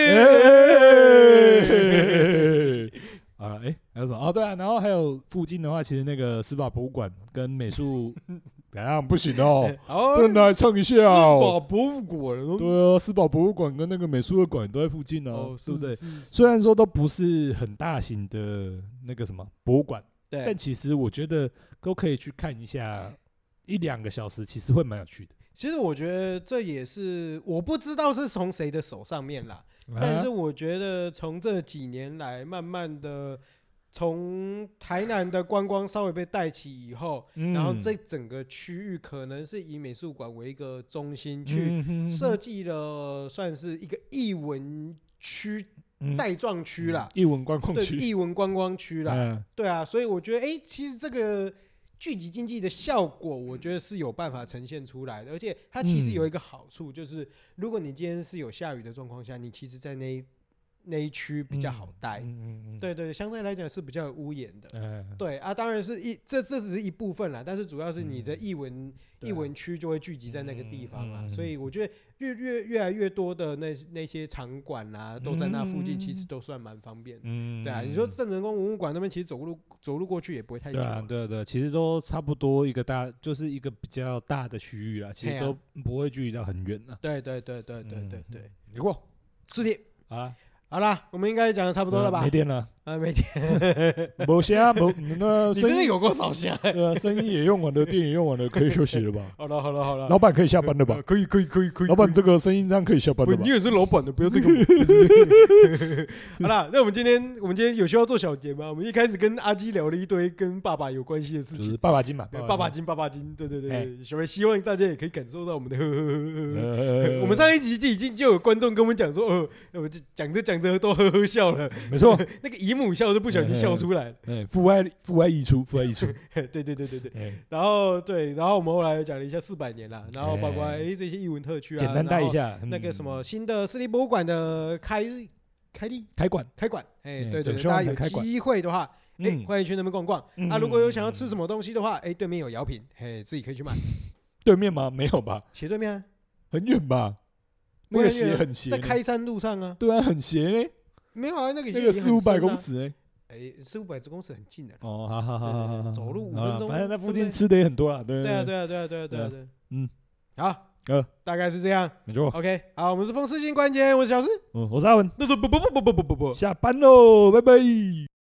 Speaker 3: 啊，哎，还有什么？哦，对啊，然后还有附近的话，其实那个司法博物馆跟美术，怎样不行哦，不能拿来蹭一下哦。
Speaker 2: 司法博物馆，
Speaker 3: 对啊，司法博物馆跟那个美术馆都在附近哦，对不对？虽然说都不是很大型的那个什么博物馆，但其实我觉得都可以去看一下，一两个小时其实会蛮有趣的。
Speaker 2: 其实我觉得这也是我不知道是从谁的手上面啦，啊、但是我觉得从这几年来，慢慢的从台南的观光稍微被带起以后，嗯、然后这整个区域可能是以美术馆为一个中心去设计了，算是一个艺文区。带状区啦，
Speaker 3: 艺文观光区，
Speaker 2: 艺文观光区啦，嗯、对啊，所以我觉得，哎、欸，其实这个聚集经济的效果，我觉得是有办法呈现出来的，而且它其实有一个好处，就是如果你今天是有下雨的状况下，你其实，在那一那一区比较好待，嗯嗯嗯、对对，相对来讲是比较有屋檐的，嗯、对啊，当然是一这这只是一部分啦，但是主要是你的艺文艺文区就会聚集在那个地方啦，嗯、所以我觉得越越越来越多的那那些场馆啦，都在那附近，其实都算蛮方便的，嗯、对啊，你说郑成功文物馆那边其实走路走路过去也不会太久，
Speaker 3: 对啊，对对，其实都差不多一个大，就是一个比较大的区域啦，其实都不会距离到很远啦，
Speaker 2: 对对对对对对对，
Speaker 3: 没过
Speaker 2: 是的
Speaker 3: 啊。
Speaker 2: 好啦，我们应该讲的差不多了吧？
Speaker 3: 没电了
Speaker 2: 啊，没电，
Speaker 3: 没虾，没那
Speaker 2: 你真的有够少虾，
Speaker 3: 对啊，声音也用完了，电也用完了，可以休息了吧？
Speaker 2: 好了好了好了，
Speaker 3: 老板可以下班了吧？
Speaker 2: 可以可以可以可以，
Speaker 3: 老板这个声音这样可以下班了吧？
Speaker 2: 你也是老板的，不要这个。好啦，那我们今天我们今天有需要做小节吗？我们一开始跟阿基聊了一堆跟爸爸有关系的事情，
Speaker 3: 爸爸经嘛，
Speaker 2: 爸爸经爸爸经，对对对，所以希望大家也可以感受到我们的呵呵呵呵。我们上一集就已经就有观众跟我们讲说，呃，我讲着讲着都呵呵笑了，
Speaker 3: 没错，
Speaker 2: 那个姨母笑就不小心笑出来了，
Speaker 3: 哎，父爱父爱溢出，父爱溢出，
Speaker 2: 对对对对对，然后对，然后我们后来讲了一下四百年啦，然后包括哎这些艺文特区啊，
Speaker 3: 简单带一下
Speaker 2: 那个什么新的市立博物馆的开开立
Speaker 3: 开馆
Speaker 2: 开馆，哎对对，大家有机会的话，哎欢迎去那边逛逛啊，如果有想要吃什么东西的话，哎对面有窑品，嘿自己可以去买。
Speaker 3: 对面吗？没有吧？
Speaker 2: 斜对面啊，
Speaker 3: 很远吧？那个斜很斜，
Speaker 2: 在开山路上啊。
Speaker 3: 对啊，很斜呢。
Speaker 2: 没有啊，那个
Speaker 3: 那个四五百公尺哎，
Speaker 2: 哎，四五百公尺很近的。
Speaker 3: 哦，好好好好好，
Speaker 2: 走路五分钟，
Speaker 3: 反正那附近吃的也很多啦。对
Speaker 2: 对啊，对啊，对啊，对啊，对啊，对。
Speaker 3: 嗯，
Speaker 2: 好，呃，大概是这样。
Speaker 3: 没错。
Speaker 2: OK， 好，我们是风湿性关节，我是小诗，
Speaker 3: 嗯，我是阿文。
Speaker 2: 不不不不不不不不不，
Speaker 3: 下班喽，拜拜。